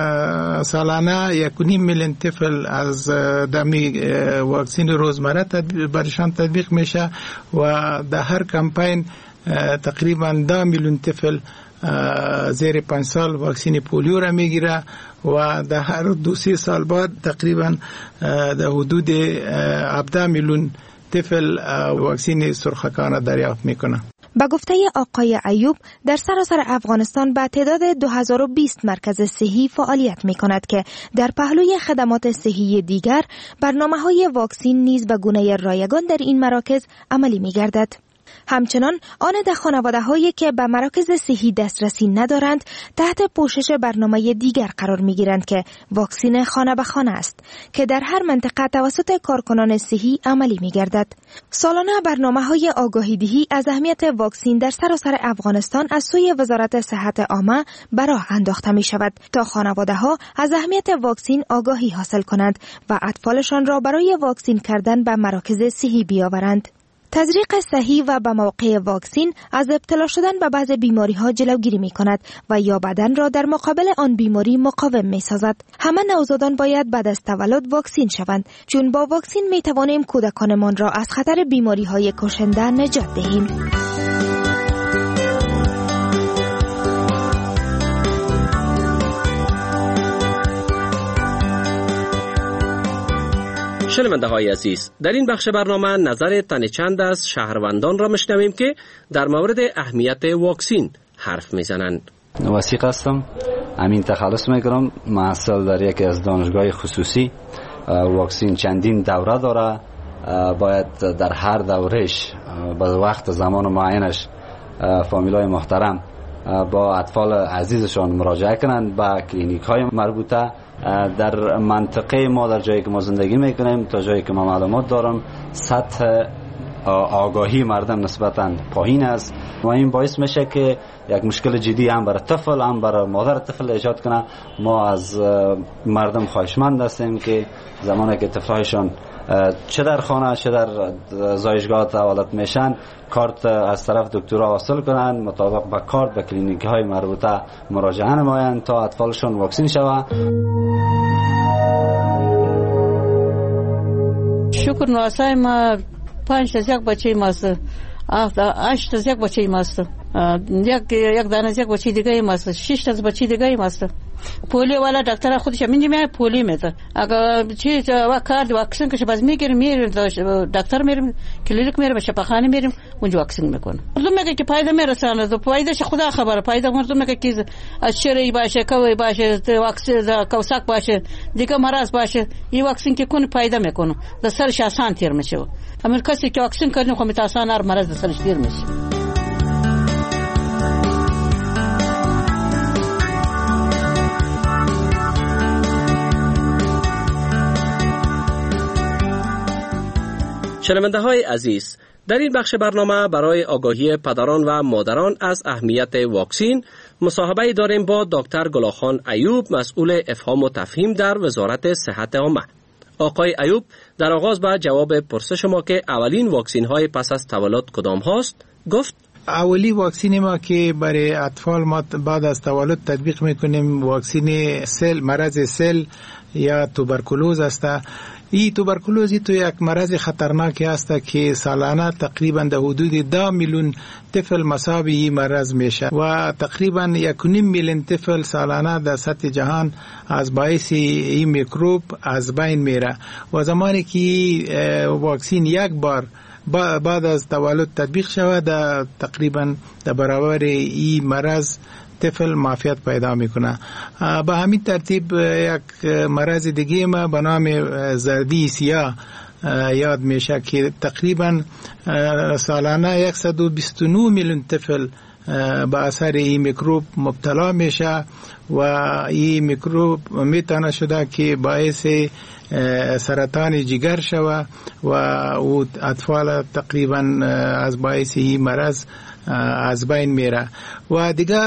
سالانه 1.5 میلیون طفل از دمی واکسین روزمره برشان تطبیق میشه و در هر کمپاین تقریبا 10 میلیون طفل زیر 5 سال واکسین پولیو را میگیره و در هر 2-3 سال بعد تقریبا در حدود 17 میلیون طفل واکسین سرخکان دریافت میکنه. با گفته آقای ایوب در سراسر افغانستان به تعداد 2020 مرکز صحی فعالیت می کند که در پهلوی خدمات صحی دیگر برنامه‌های واکسین نیز به گونه رایگان در این مراکز عملی می گردد. همچنان آن در خانواده‌هایی که به مراکز صحی دسترسی ندارند تحت پوشش برنامه دیگر قرار می‌گیرند که واکسین خانه به خانه است که در هر منطقه توسط کارکنان صحی عملی می‌گردد. سالانه برنامه‌های آگاهی‌دهی از اهمیت واکسین در سراسر افغانستان از سوی وزارت صحت عامه به راه انداخته می‌شود تا خانواده‌ها از اهمیت واکسین آگاهی حاصل کنند و اطفالشان را برای واکسین کردن به مراکز صحی بیاورند. تزریق صحیح و به موقع واکسین از ابتلا شدن به بعض بیماری‌ها جلوگیری می‌کند و یا بدن را در مقابل آن بیماری مقاوم می‌سازد. همه نوزادان باید بعد از تولد واکسین شوند چون با واکسین می‌توانیم کودکانمان را از خطر بیماری‌های کشنده نجات دهیم. شنونده های عزیز، در این بخش برنامه نظر تن چند از شهروندان را میشنویم که در مورد اهمیت واکسین حرف میزنند. وثیق هستم، امین تخلص میکنم، محصل در یکی از دانشگاه خصوصی. واکسین چندین دوره داره، باید در هر دورهش به وقت زمان معینش فامیلای محترم با اطفال عزیزشان مراجعه کنند به کلینیک های مربوطه. در منطقه ما در جایی که ما زندگی میکنیم تا جایی که ما معلومات دارم سطح آگاهی مردم نسبتاً پایین است و این باعث میشه که یک مشکل جدی هم برای طفل هم برای مادر طفل ایجاد کنه. ما از مردم خواهشمند هستیم که زمانی که طفلایشان چه در خانه چه در زایشگاه تولد میشن کارت از طرف دکترها حاصل کنند، مطابق با کارت به کلینیک های مربوطه مراجعه نمایند تا اطفالشون واکسین شود. شکر نواسای ما 5 تا یک بچه ماست، 8 تا یک بچه ماست. یک دانه یک بچه دیگه ایم است، 6 تا بچه دیگه ایم است. پولیو والا دکتر خودش میگه پولی میده. اگر چی کارت واکسن که باز میگیریم دکتر میریم کلینیک میریم شفاخانه میریم اونجا واکسن میکنه. مردم میگه که فایده میرسانه، تو فایدهش خدا خبره. فایده مردم میگه که از شری باشه، کوی باشه، واکسن کوساک باشه، دیگه مرض باشه، این واکسن که کنه فایده میکنه. در سرش آسان تیر میشه. اما کسی که واکسن کنه خو میتاسان هر مرض در سرش تیر میشه. شنونده های عزیز، در این بخش برنامه برای آگاهی پدران و مادران از اهمیت واکسین مصاحبه داریم با دکتر گلاخان ایوب، مسئول افهام و تفهیم در وزارت صحت عامه. آقای ایوب در آغاز به جواب پرسش ما که اولین واکسین های پس از تولد کدام هاست گفت: اولی واکسین ما که برای اطفال ما بعد از تولد تطبیق میکنیم واکسین سل، مرض سل یا توبرکولوز است. این توبرکولوز تو یک مرض خطرناک است که سالانه تقریبا در حدود 10 میلیون طفل مصاب این مرض میشه و تقریبا 1.5 میلیون طفل سالانه در سطح جهان از باعث این میکروب از بین میره و زمانی که واکسین یک بار بعد از تولد تطبیق شود تقریبا در برابر این مرض طفل معافیت پیدا میکنه. به همین ترتیب یک مرض دیگه ما به نام زردی سیاه یاد میشه که تقریبا سالانه 129 میلیون طفل به اثر این میکروب مبتلا میشه و این میکروب میتونه شده که باعث سرطان جگر شوه و اطفال تقریبا از باعث این مرض از بین میره. و دیگه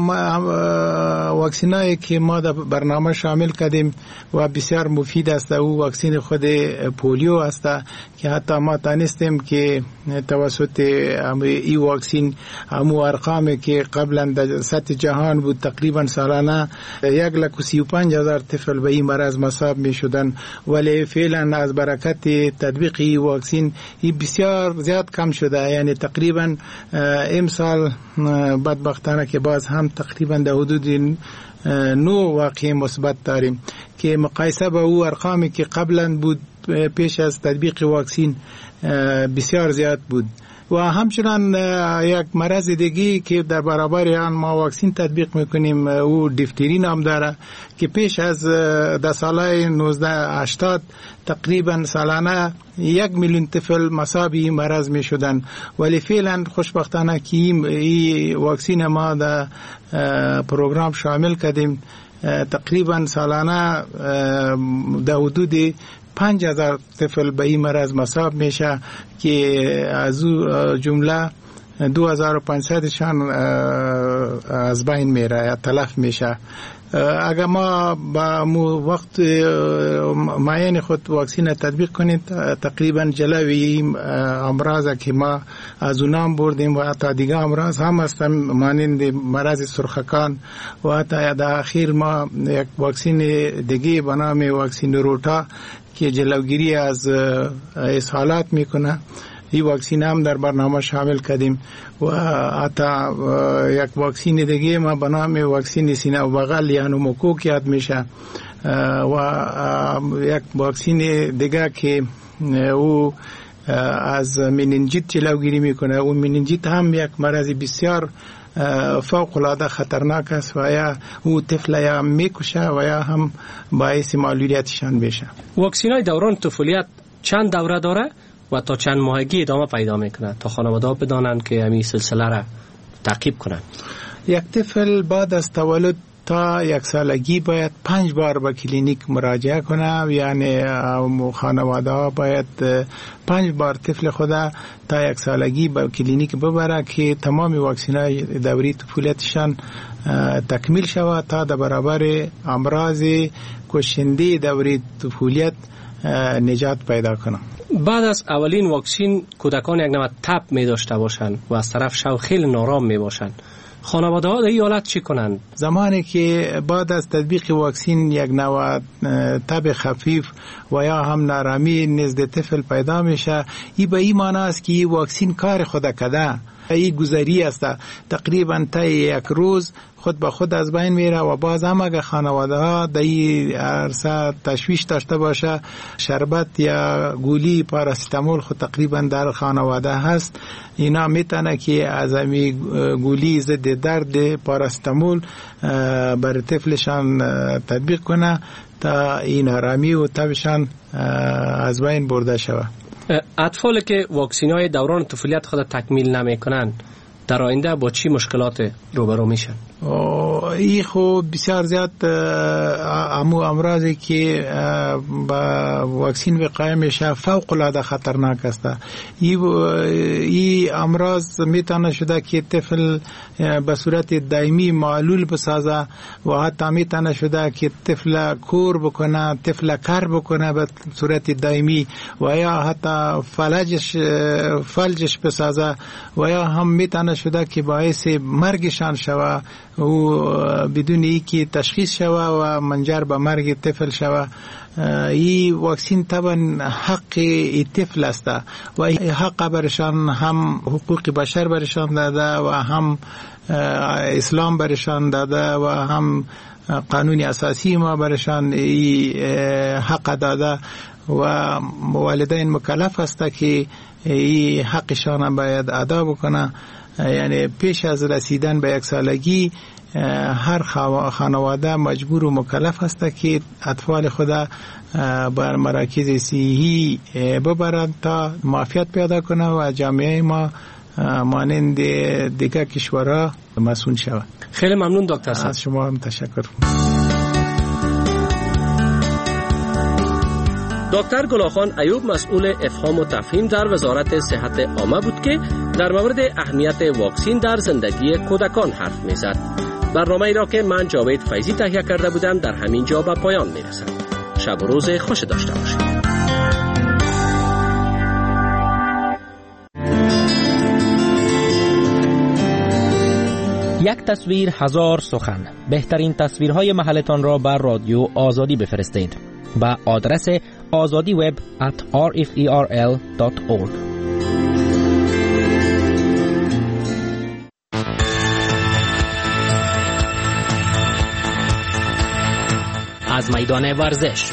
واکسینایی که ما در برنامه شامل کردیم و بسیار مفید است او واکسین خود پولیو است که حتی ما تانستیم که توسط این واکسین همو ارقامی که قبلا در سطح جهان بود تقریبا سالانه 135,000 طفل به این مرض مصاب می شدن، ولی فعلا از برکت تطبیق این واکسین این بسیار زیاد کم شده. یعنی تقریبا امسال بدبختانه که باز هم تقریبا در حدود 9 واقعه مثبت داریم که مقایسه با او ارقامی که قبلا بود پیش از تطبیق واکسین بسیار زیاد بود. و همچنان یک مرض دیگه که در برابر آن ما واکسین تطبیق میکنیم او دیفتری نام داره که پیش از در سال 1980 تقریبا سالانه 1 میلیون طفل مصاب این مرض می شدن، ولی فعلا خوشبختانه که این واکسین ما در پروگرام شامل کردیم تقریبا سالانه در حدود 5,000 طفل به این مرض مصاب میشه که از جمله 2,500 شان از بین میره یا تلف میشه. اگر ما با وقت معین خود واکسین تطبیق کنید تقریبا جلوی امراض که ما از اونام بردیم و حتی دیگه امراض هم هستن مانند مرض سرخکان و حتی در اخیر ما یک واکسین دیگه به نام واکسین روتا که جلوگیری از اسهالات میکنه این واکسین هم در برنامه شامل کردیم و حتی یک واکسین دیگه ما به نام واکسین سینه و بغل یا نوموکوک یاد میشه و یک واکسین دیگه که او از مننجیت جلوگیری میکنه. اون مننجیت هم یک مرض بسیار فوق العاده خطرناک است و یا او طفل یا میکشه و یا هم باعث معلولیتشان میشه. واکسین های دوران طفولیت چند دوره داره و تا چند ماهگی ادامه پیدا میکنه تا خانواده ها بدانند که همین سلسله را تعقیب کنند؟ یک طفل بعد از تولد تا 1 سالگی باید 5 بار به کلینیک مراجعه کنه، یعنی خانواده ها باید 5 بار طفل خدا تا 1 سالگی به کلینیک ببره که تمام واکسین های دوره طفولیتشان تکمیل شود تا در برابر امراض کشنده دوره طفولیت نجات پیدا کنه. بعد از اولین واکسین کودکان یک نوع تب می داشته باشند و از طرف شو خیلی نارام می باشند. خانواده ها در این حالت چی کنند؟ زمانی که بعد از تطبیق واکسین یک نوع تب خفیف و یا هم نارامی نزد طفل پیدا میشه، این به این معنی است که این واکسین کار خود کرده این گذری است، تقریبا تا یک روز خود به خود از بین میره و باز هم اگه خانواده ها در این عرصه تشویش داشته باشه، شربت یا گولی پاراستامول خود تقریبا در خانواده هست، اینا میتونه که از امی گولی ضد درد پاراستامول بر طفلشان تطبیق کنه تا این آرامی و تبشان از بین برده شود. اطفالی که واکسین‌های دوران طفولیت خود تکمیل نمی‌کنند در آینده با چی مشکلات روبرو میشن؟ این خب بسیار زیاد امراضی که با واکسین وقایع میشه فوق العاده خطرناک است. این امراض میتونه شده که طفل به صورت دائمی معلول بسازه و حتی میتونه شده که طفل کور بکنه، طفل کر بکنه به صورت دائمی و یا حتی فلجش بسازه و یا هم میتونه شده که باعث مرگشان شوه و بدون اینکه تشخیص شوه و منجر به مرگ طفل شوه. این واکسین طبعا حق طفل است و حق برشان هم حقوق بشر برشان داده و هم اسلام برشان داده و هم قانون اساسی ما برشان حق داده و والدین مکلف است که این حقشان باید ادا بکنه. یعنی پیش از رسیدن به 1 سالگی هر خانواده مجبور و مکلف است که اطفال خود بر مراکز صحی ببرند تا معافیت پیدا کنه و جامعه ما مانند دیگر کشورها مسئول شود. خیلی ممنون دکتر صاحب. از شما هم تشکر. دکتر گلاخان ایوب مسئول افهام و تفهیم در وزارت صحت عامه بود که در مورد اهمیت واکسین در زندگی کودکان حرف می‌زد. برنامه‌ای را که من جاوید فیضی تهیه کرده بودم در همین جا به پایان می‌رسد. شب و روز خوش داشته باشید. یک تصویر هزار سخن. بهترین تصویرهای محلتان را بر رادیو آزادی بفرستید با آدرس azadiweb@rferl.org. از میدان ورزش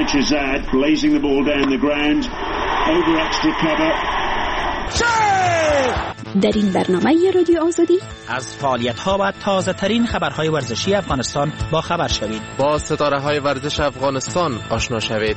در این برنامه رادیو آزادی از فعالیت‌ها و تازه‌ترین خبرهای ورزشی افغانستان با خبر شوید. با ستاره‌های ورزش افغانستان آشنا شوید.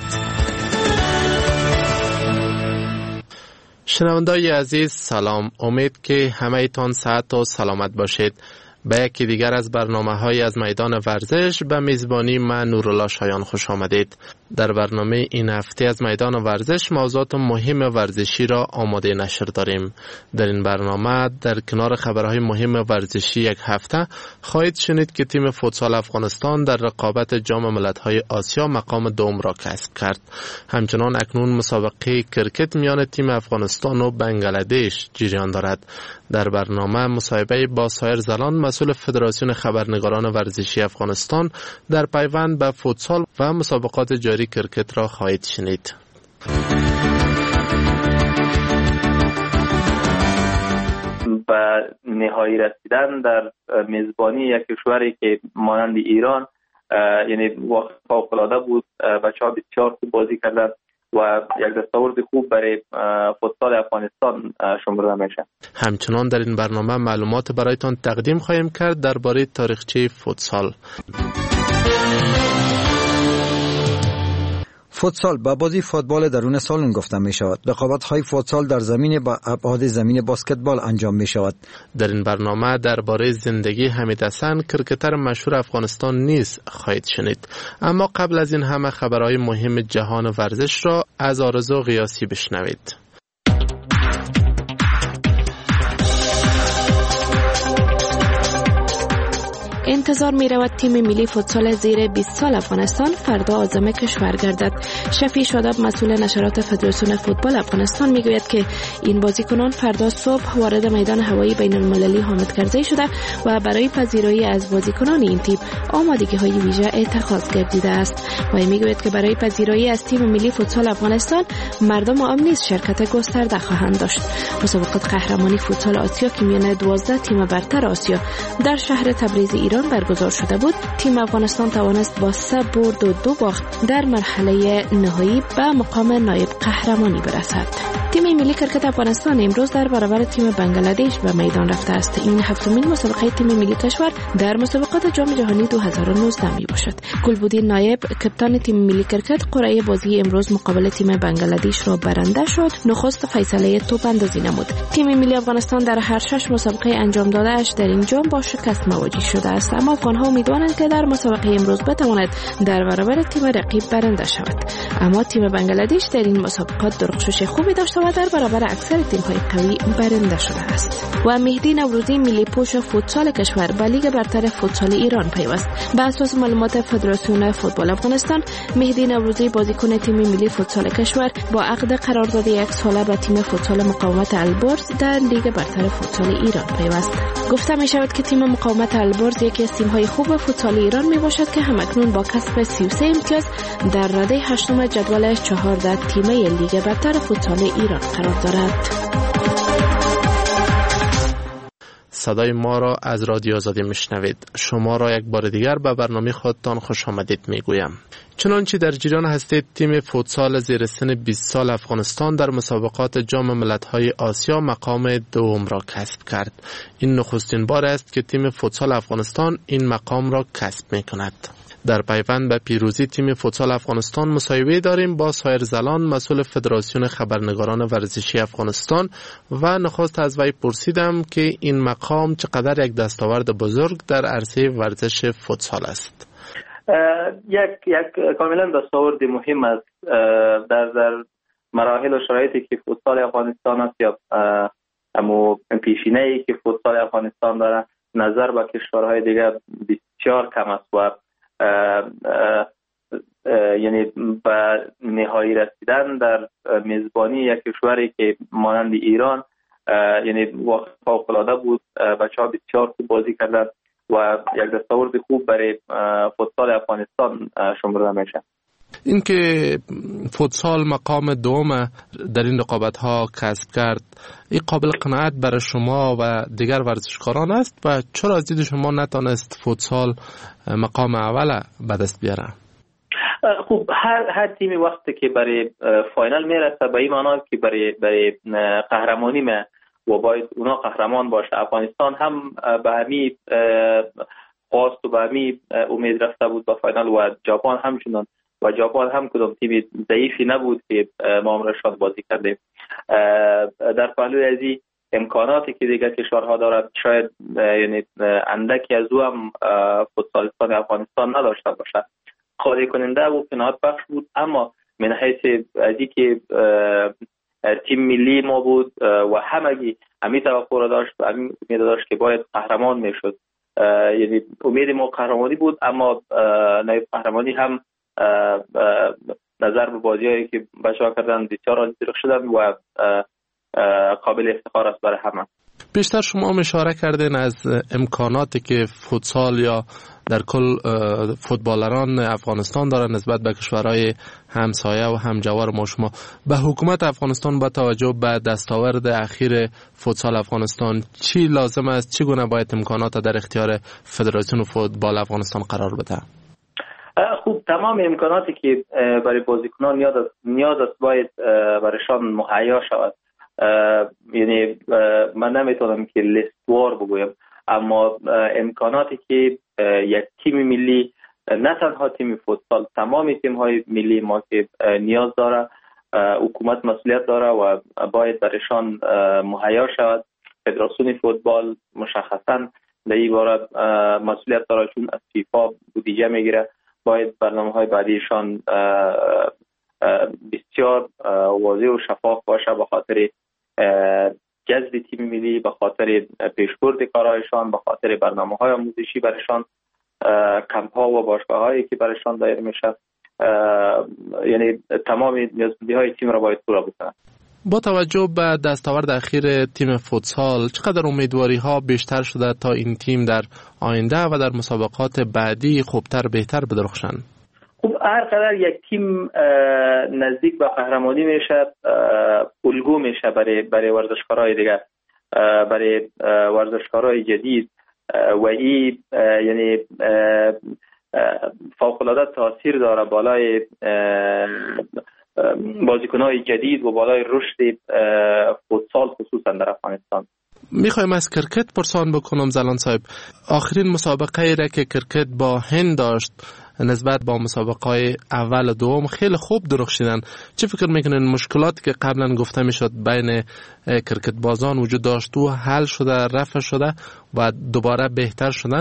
شنوندگان عزیز سلام، امید که همه تان صحت و سلامت باشید. به یکی دیگر از برنامه‌های از میدان ورزش به میزبانی من نورالله شایان خوش آمدید. در برنامه این هفته از میدان ورزش موضوعات مهم ورزشی را آماده نشر داریم. در این برنامه در کنار خبرهای مهم ورزشی یک هفته خواهید شنید که تیم فوتسال افغانستان در رقابت جام ملت‌های آسیا مقام دوم را کسب کرد. همچنان اکنون مسابقه کرکت میان تیم افغانستان و بنگلادش جریان دارد. در برنامه مصاحبه با سایر زلان مسئول فدراسیون خبرنگاران ورزشی افغانستان در پیوند به فوتسال و مسابقات جاری کرکت را خواهید شنید. به نهایی رسیدن در میزبانی یک کشوری که مانند ایران یعنی فوق‌العاده بود. بچه‌ها بسیار خوب بازی کردند و یک دستاورد خوب برای فوتسال افغانستان شمرده میشه. همچنان در این برنامه معلومات برایتان تقدیم خواهیم کرد درباره تاریخچه فوتسال. فوتسال به بازی فوتبال درون سالن گفته می شود. رقابت‌های فوتسال در زمین با ابعاد زمین بسکتبال انجام می شود. در این برنامه درباره زندگی حمید حسن کرکتر مشهور افغانستان نیز خواهید شنید. اما قبل از این همه خبرهای مهم جهان ورزش را از آرزو قیاسی بشنوید. انتظار می رود تیم ملی فوتسال زیر 20 سال افغانستان فردا عازم کشور گردد. شفیع شاداب مسئول نشرات فدراسیون فوتبال افغانستان می گوید که این بازیکنان فردا صبح وارد میدان هوایی بین المللی حامد کرزی شده و برای پذیرایی از بازیکنان این تیم آمادگی های ویژه اتخاذ گردیده است. و می گوید که برای پذیرایی از تیم ملی فوتسال افغانستان مردم عام نیز شرکت گسترده خواهند داشت. مسابقه قهرمانی فوتسال آسیا که میان 12 تیم برتر آسیا در شهر تبریز ایران برگزار شده بود، تیم افغانستان توانست با 3 برد و 2 باخت در مرحله نهایی به مقام نایب قهرمانی برسد. تیم ملی کرکت افغانستان امروز در برابر تیم بنگلادش به میدان رفته است. این هفتمین مسابقه تیم ملی کشور در مسابقات جام جهانی 2019 می باشد. گلبودین نایب کپتان تیم ملی کرکت قرعه بازی امروز مقابل تیم بنگلادش را برنده شد. نخست فیصله توپ اندازی نمود. تیم ملی افغانستان در هر 6 مسابقه انجام داده‌اش در این جام با شکست مواجه شده است، اما افغان‌ها امیدوارند که در مسابقه امروز بتواند در برابر تیم رقیب برنده شود. اما تیم بنگلادش در این مسابقات درخشش خوبی داشته و در برابر اکثر تیم‌های قوی برنده شده است. و مهدی نوروزی ملی پوش فوتسال کشور به لیگ برتر فوتسال ایران پیوست. بر اساس معلومات فدراسیون فوتبال افغانستان، مهدی نوروزی بازیکن تیم ملی فوتسال کشور با عقد قرارداد 1 ساله به تیم فوتسال مقاومت البرز در لیگ برتر فوتسال ایران پیوست. گفته می شود که تیم مقاومت البرز یکی از تیم‌های خوب فوتسال ایران می باشد که همکنون با کسب 33 امتیاز در رده 8 جدول 14 تیمه لیگ برتر فوتسال ایران قرار دارد. صدای ما را از رادیو آزادی میشنوید. شما را یک بار دیگر به برنامه خودتان خوش آمدید میگویم. چنانچه در جریان هستید، تیم فوتسال زیر سن 20 سال افغانستان در مسابقات جام ملت‌های آسیا مقام دوم را کسب کرد. این نخستین بار است که تیم فوتسال افغانستان این مقام را کسب می‌کند. در پیوند به پیروزی تیم فوتسال افغانستان مصاحبه داریم با سایر زلان مسئول فدراسیون خبرنگاران ورزشی افغانستان و نخست از وی پرسیدم که این مقام چقدر یک دستاورد بزرگ در عرصه ورزش فوتسال است. یک کاملا دستاورد مهم است در مراحل و شرایطی که فوتسال افغانستان است یا امو پیشینه‌ای که فوتسال افغانستان داره نظر به کشورهای دیگر بسیار کم است و یعنی به نهایی رسیدن در میزبانی یک کشوری که مانند ایران یعنی واقعا فوق‌العاده بود. بچه‌ها بسیار خوب بازی کردند و یک دستاورد خوب برای فوتسال افغانستان شمرده میشه. این که فوتسال مقام دوم در این رقابت‌ها کسب کرد، این قابل قناعت برای شما و دیگر ورزشکاران است و چرا از دید شما نتونست فوتسال مقام اول به دست بیاره؟ خب هر تیمی وقتی که برای فاینال میرسه به این معنی که برای قهرمانی و باید اونا قهرمان باشه. افغانستان هم به همین خواست و به همین امید رفته بود به فاینال و ژاپن همچنان و ژاپن هم کدام تیم ضعیفی نبود که ما امرشان بازی کردیم. در پهلوی ازی امکاناتی که دیگر کشورها دارد شاید یعنی اندکی از او هم فوتسالستان افغانستان نداشته باشد. قانع کننده و قناعت بخش بود، اما من حیث ازی که تیم ملی ما بود و همگی همین توقع را داشت و همین امید داشت که باید قهرمان میشد. یعنی امید ما قهرمانی بود، اما نایب قهرمانی هم نظر به بازی‌هایی که بچه‌ها کردن بسیار عالی شدن و قابل افتخار است برای همه. بیشتر شما اشاره کردین از امکاناتی که فوتسال یا در کل فوتبالران افغانستان دارن نسبت به کشورهای همسایه و همجوار ما. شما به حکومت افغانستان با توجه به دستاورد اخیر فوتسال افغانستان چی لازم است، چی گونه باید امکانات در اختیار فدراسیون فوتبال افغانستان قرار بده؟ خوب، تمام امکاناتی که برای بازیکنان نیاز است باید برایشان مهیا شود. یعنی من نمیتونم که لیستوار بگویم، اما امکاناتی که یک تیم ملی، نه تنها تیم فوتسال، تمام تیم‌های ملی ما که نیاز داره، حکومت مسئولیت داره و باید برایشان مهیا شود. فدراسیون فوتبال مشخصاً در این باره مسئولیت داره، چون از فیفا بودجه میگیره. باید برنامه‌های بعدیشان بسیار واضح و شفاف باشه به خاطر جذب تیم ملی، به خاطر پیشبرد کارهایشان، به خاطر برنامه‌های آموزشی برایشان، کمپ‌ها و باشگاه‌هایی که برایشان دایر میشه، یعنی تمام نیازمندی‌های تیم را باید پورا بکنند. با توجه به دستاورد اخیر تیم فوتسال، چقدر امیدواری‌ها بیشتر شده تا این تیم در آینده و در مسابقات بعدی خوبتر بهتر بدرخشند؟ خب هر قدر یک تیم نزدیک به قهرمانی میشه، الگو میشه برای ورزشکارهای دیگر، برای ورزشکارهای جدید، و این یعنی فوق‌العاده تاثیر داره بالای بازیکن‌های جدید و بالای رشد فوتسال خصوصا در افغانستان. میخوایم از کرکت پرسان بکنم زلان صاحب، آخرین مسابقه ای را که کرکت با هند داشت نسبت با مسابقه های اول و دوم خیلی خوب درخشیدن. چه فکر میکنین مشکلاتی که قبلا گفته میشد بین کرکت بازان وجود داشت و حل شده، رفع شده و دوباره بهتر شدن؟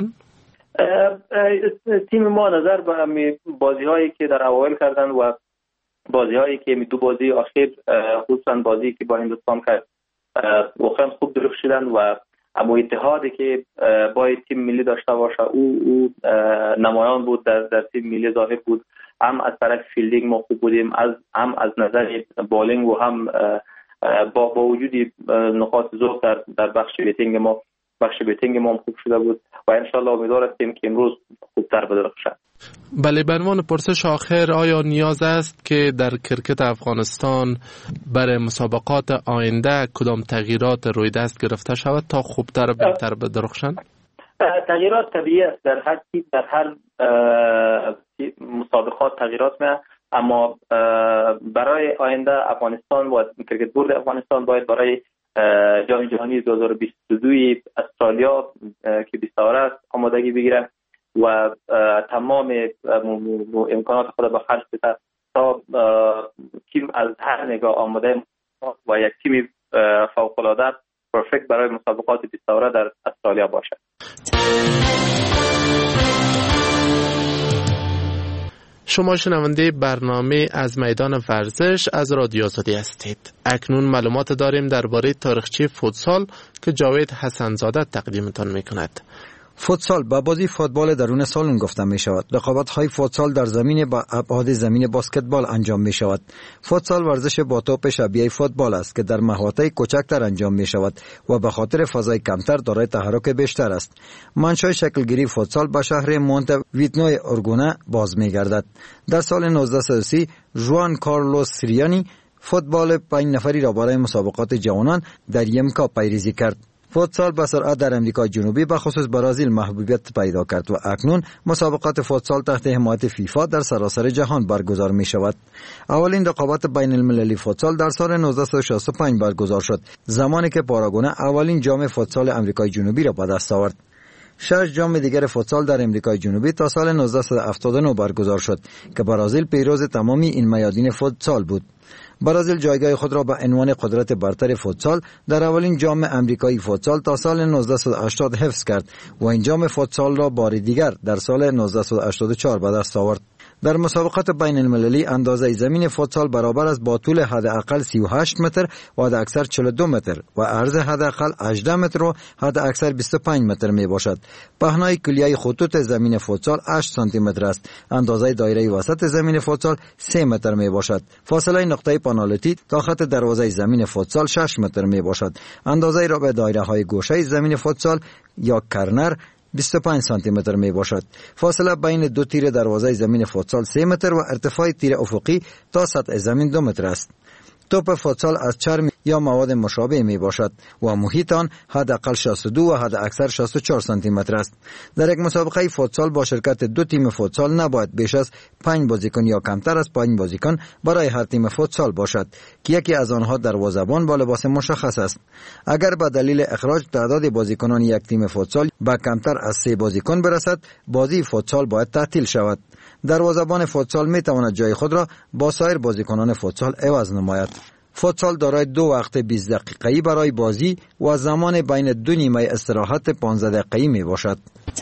تیم ما نظر به بازی هایی که در اوایل کردن و بازی هایی که دو بازی اخیر خصوصا بازی که با هندوستان کرد واقعا خوب درخشیدن و اما اتحادی که باید تیم ملی داشته باشه او نمایان بود در تیم ملی ظاهر بود. هم از طرف فیلدینگ ما خوب بودیم، هم از نظر بالینگ و هم با وجود نقاط ضعف در بخش بیتینگ ما خوب شده بود و انشالله امیدوار هستیم که امروز خوبتر بدرخشه. بله، به عنوان پرسش آخر، آیا نیاز است که در کرکت افغانستان برای مسابقات آینده کدام تغییرات روی دست گرفته شود تا خوبتر و بهتر بدرخشند؟ تغییرات طبیعی است، در هر مسابقات تغییرات میاد، اما برای آینده افغانستان و کرکت بورد افغانستان باید برای جام جهانی 2022 استرالیا که 20 است آمادگی بگیره و تمام امکانات خود به خرج بده تا تیم از هر نگاه آماده و یک تیم فوق‌العاده پرفکت برای مسابقات 20 در استرالیا باشد. شما شنونده برنامه از میدان ورزش از رادیو آزادی هستید. اکنون معلومات داریم درباره تاریخچه فوتسال که جاوید حسنزاده تقدیمتان میکند. فوتسال به بازی فوتبال درون سالن گفته می شود. رقابت‌های فوتسال در زمین با ابعاد زمین بسکتبال انجام می شود. فوتسال ورزش با توپ شبیه فوتبال است که در محوطه کوچکتر انجام می شود و به خاطر فضای کمتر دارای تحرک بیشتر است. منشأ شکلگیری فوتسال به شهر مونتویدنو اورگونه باز می گردد. در سال 1930 ژوان کارلوس سریانی فوتبال 5 نفری را برای مسابقات جوانان در یمکا پیریزی کرد. فوتسال به سرعت در امریکای جنوبی به خصوص برزیل محبوبیت پیدا کرد و اکنون مسابقات فوتسال تحت حمایت فیفا در سراسر جهان برگزار می شود. اولین رقابت بین المللی فوتسال در سال 1965 برگزار شد، زمانی که پاراگونه اولین جام فوتسال امریکای جنوبی را به دست آورد. 6 جام دیگر فوتسال در امریکای جنوبی تا سال 1979 برگزار شد که برزیل پیروز تمامی این میادین فوتسال بود. برزیل جایگاه خود را به عنوان قدرت برتر فوتسال در اولین جام امریکایی فوتسال تا سال 1980 حفظ کرد و این جام فوتسال را بار دیگر در سال 1984 به دست آورد. در مسابقات بین المللی اندازه زمین فوتسال برابر است با طول حداقل 38 متر و حد اکثر 42 متر و عرض حداقل 18 متر و حد اکثر 25 متر می باشد. پهنای کلیه خطوط زمین فوتسال 8 سانتی متر است. اندازه دایره وسط زمین فوتسال 3 متر می باشد. فاصله نقطه پنالتی تا خط دروازه زمین فوتسال 6 متر می باشد. اندازه ربع دایره های گوشه زمین فوتسال یا کرنر 25 سانتی متر می باشد. فاصله بین دو تیر دروازه زمین فوتسال 3 متر و ارتفاع تیر افقی تا سطح زمین 2 متر است. توپ فوتسال از چرم یا مواد مشابه می باشد و محیط آن حداقل 62 و حد اکثر 64 سانتی متر است. در یک مسابقه فوتسال با شرکت دو تیم فوتسال نباید بیش از 5 بازیکن یا کمتر از 5 بازیکن برای هر تیم فوتسال باشد که یکی از آنها دروازه‌بان با لباس مشخص است. اگر به دلیل اخراج تعداد بازیکنان یک تیم فوتسال به کمتر از 3 بازیکن برسد، بازی فوتسال باید تعطیل شود. دروازه‌بان فوتسال می تواند جای خود را با سایر بازیکنان فوتسال عوض نماید. فوتسال دارای 2 وقت 20 دقیقه‌ای برای بازی و زمان بین 2 نیمه استراحت 15 دقیقه‌ای می باشد.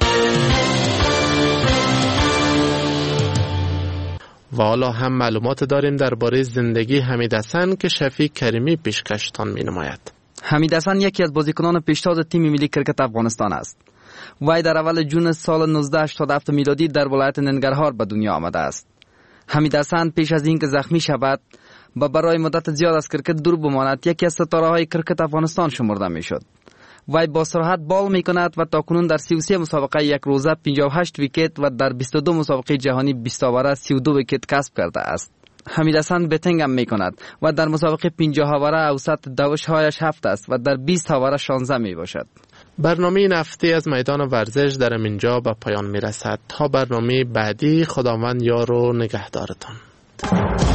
و حالا هم معلومات داریم درباره زندگی حمید حسن که شفیق کریمی پیشکشتان می نماید. حمید حسن یکی از بازیکنان پیشتاز تیم ملی کرکت افغانستان است. وی در اول جون سال 1987 میلادی در ولایت ننگرهار به دنیا آمده است. حمید حسن پیش از اینکه زخمی شود و برای مدت زیاد از کرکت دور بماند یکی از ستاره‌های کرکت افغانستان شمرده میشد. وی با سرعت بال میکند و تاکنون در 33 مسابقه یک روزه 58 ویکت و در 22 مسابقه جهانی 20 آوره 32 ویکت کسب کرده است. حمید حسن بتنگ هم میکند و در مسابقه 50 آوره اوسط دوش‌هایش 7 است و در 20 آوره 16 می باشد. برنامه این هفته از میدان ورزش در اینجا به پایان میرسد. تا برنامه بعدی، خداوند یار و نگهدارتان.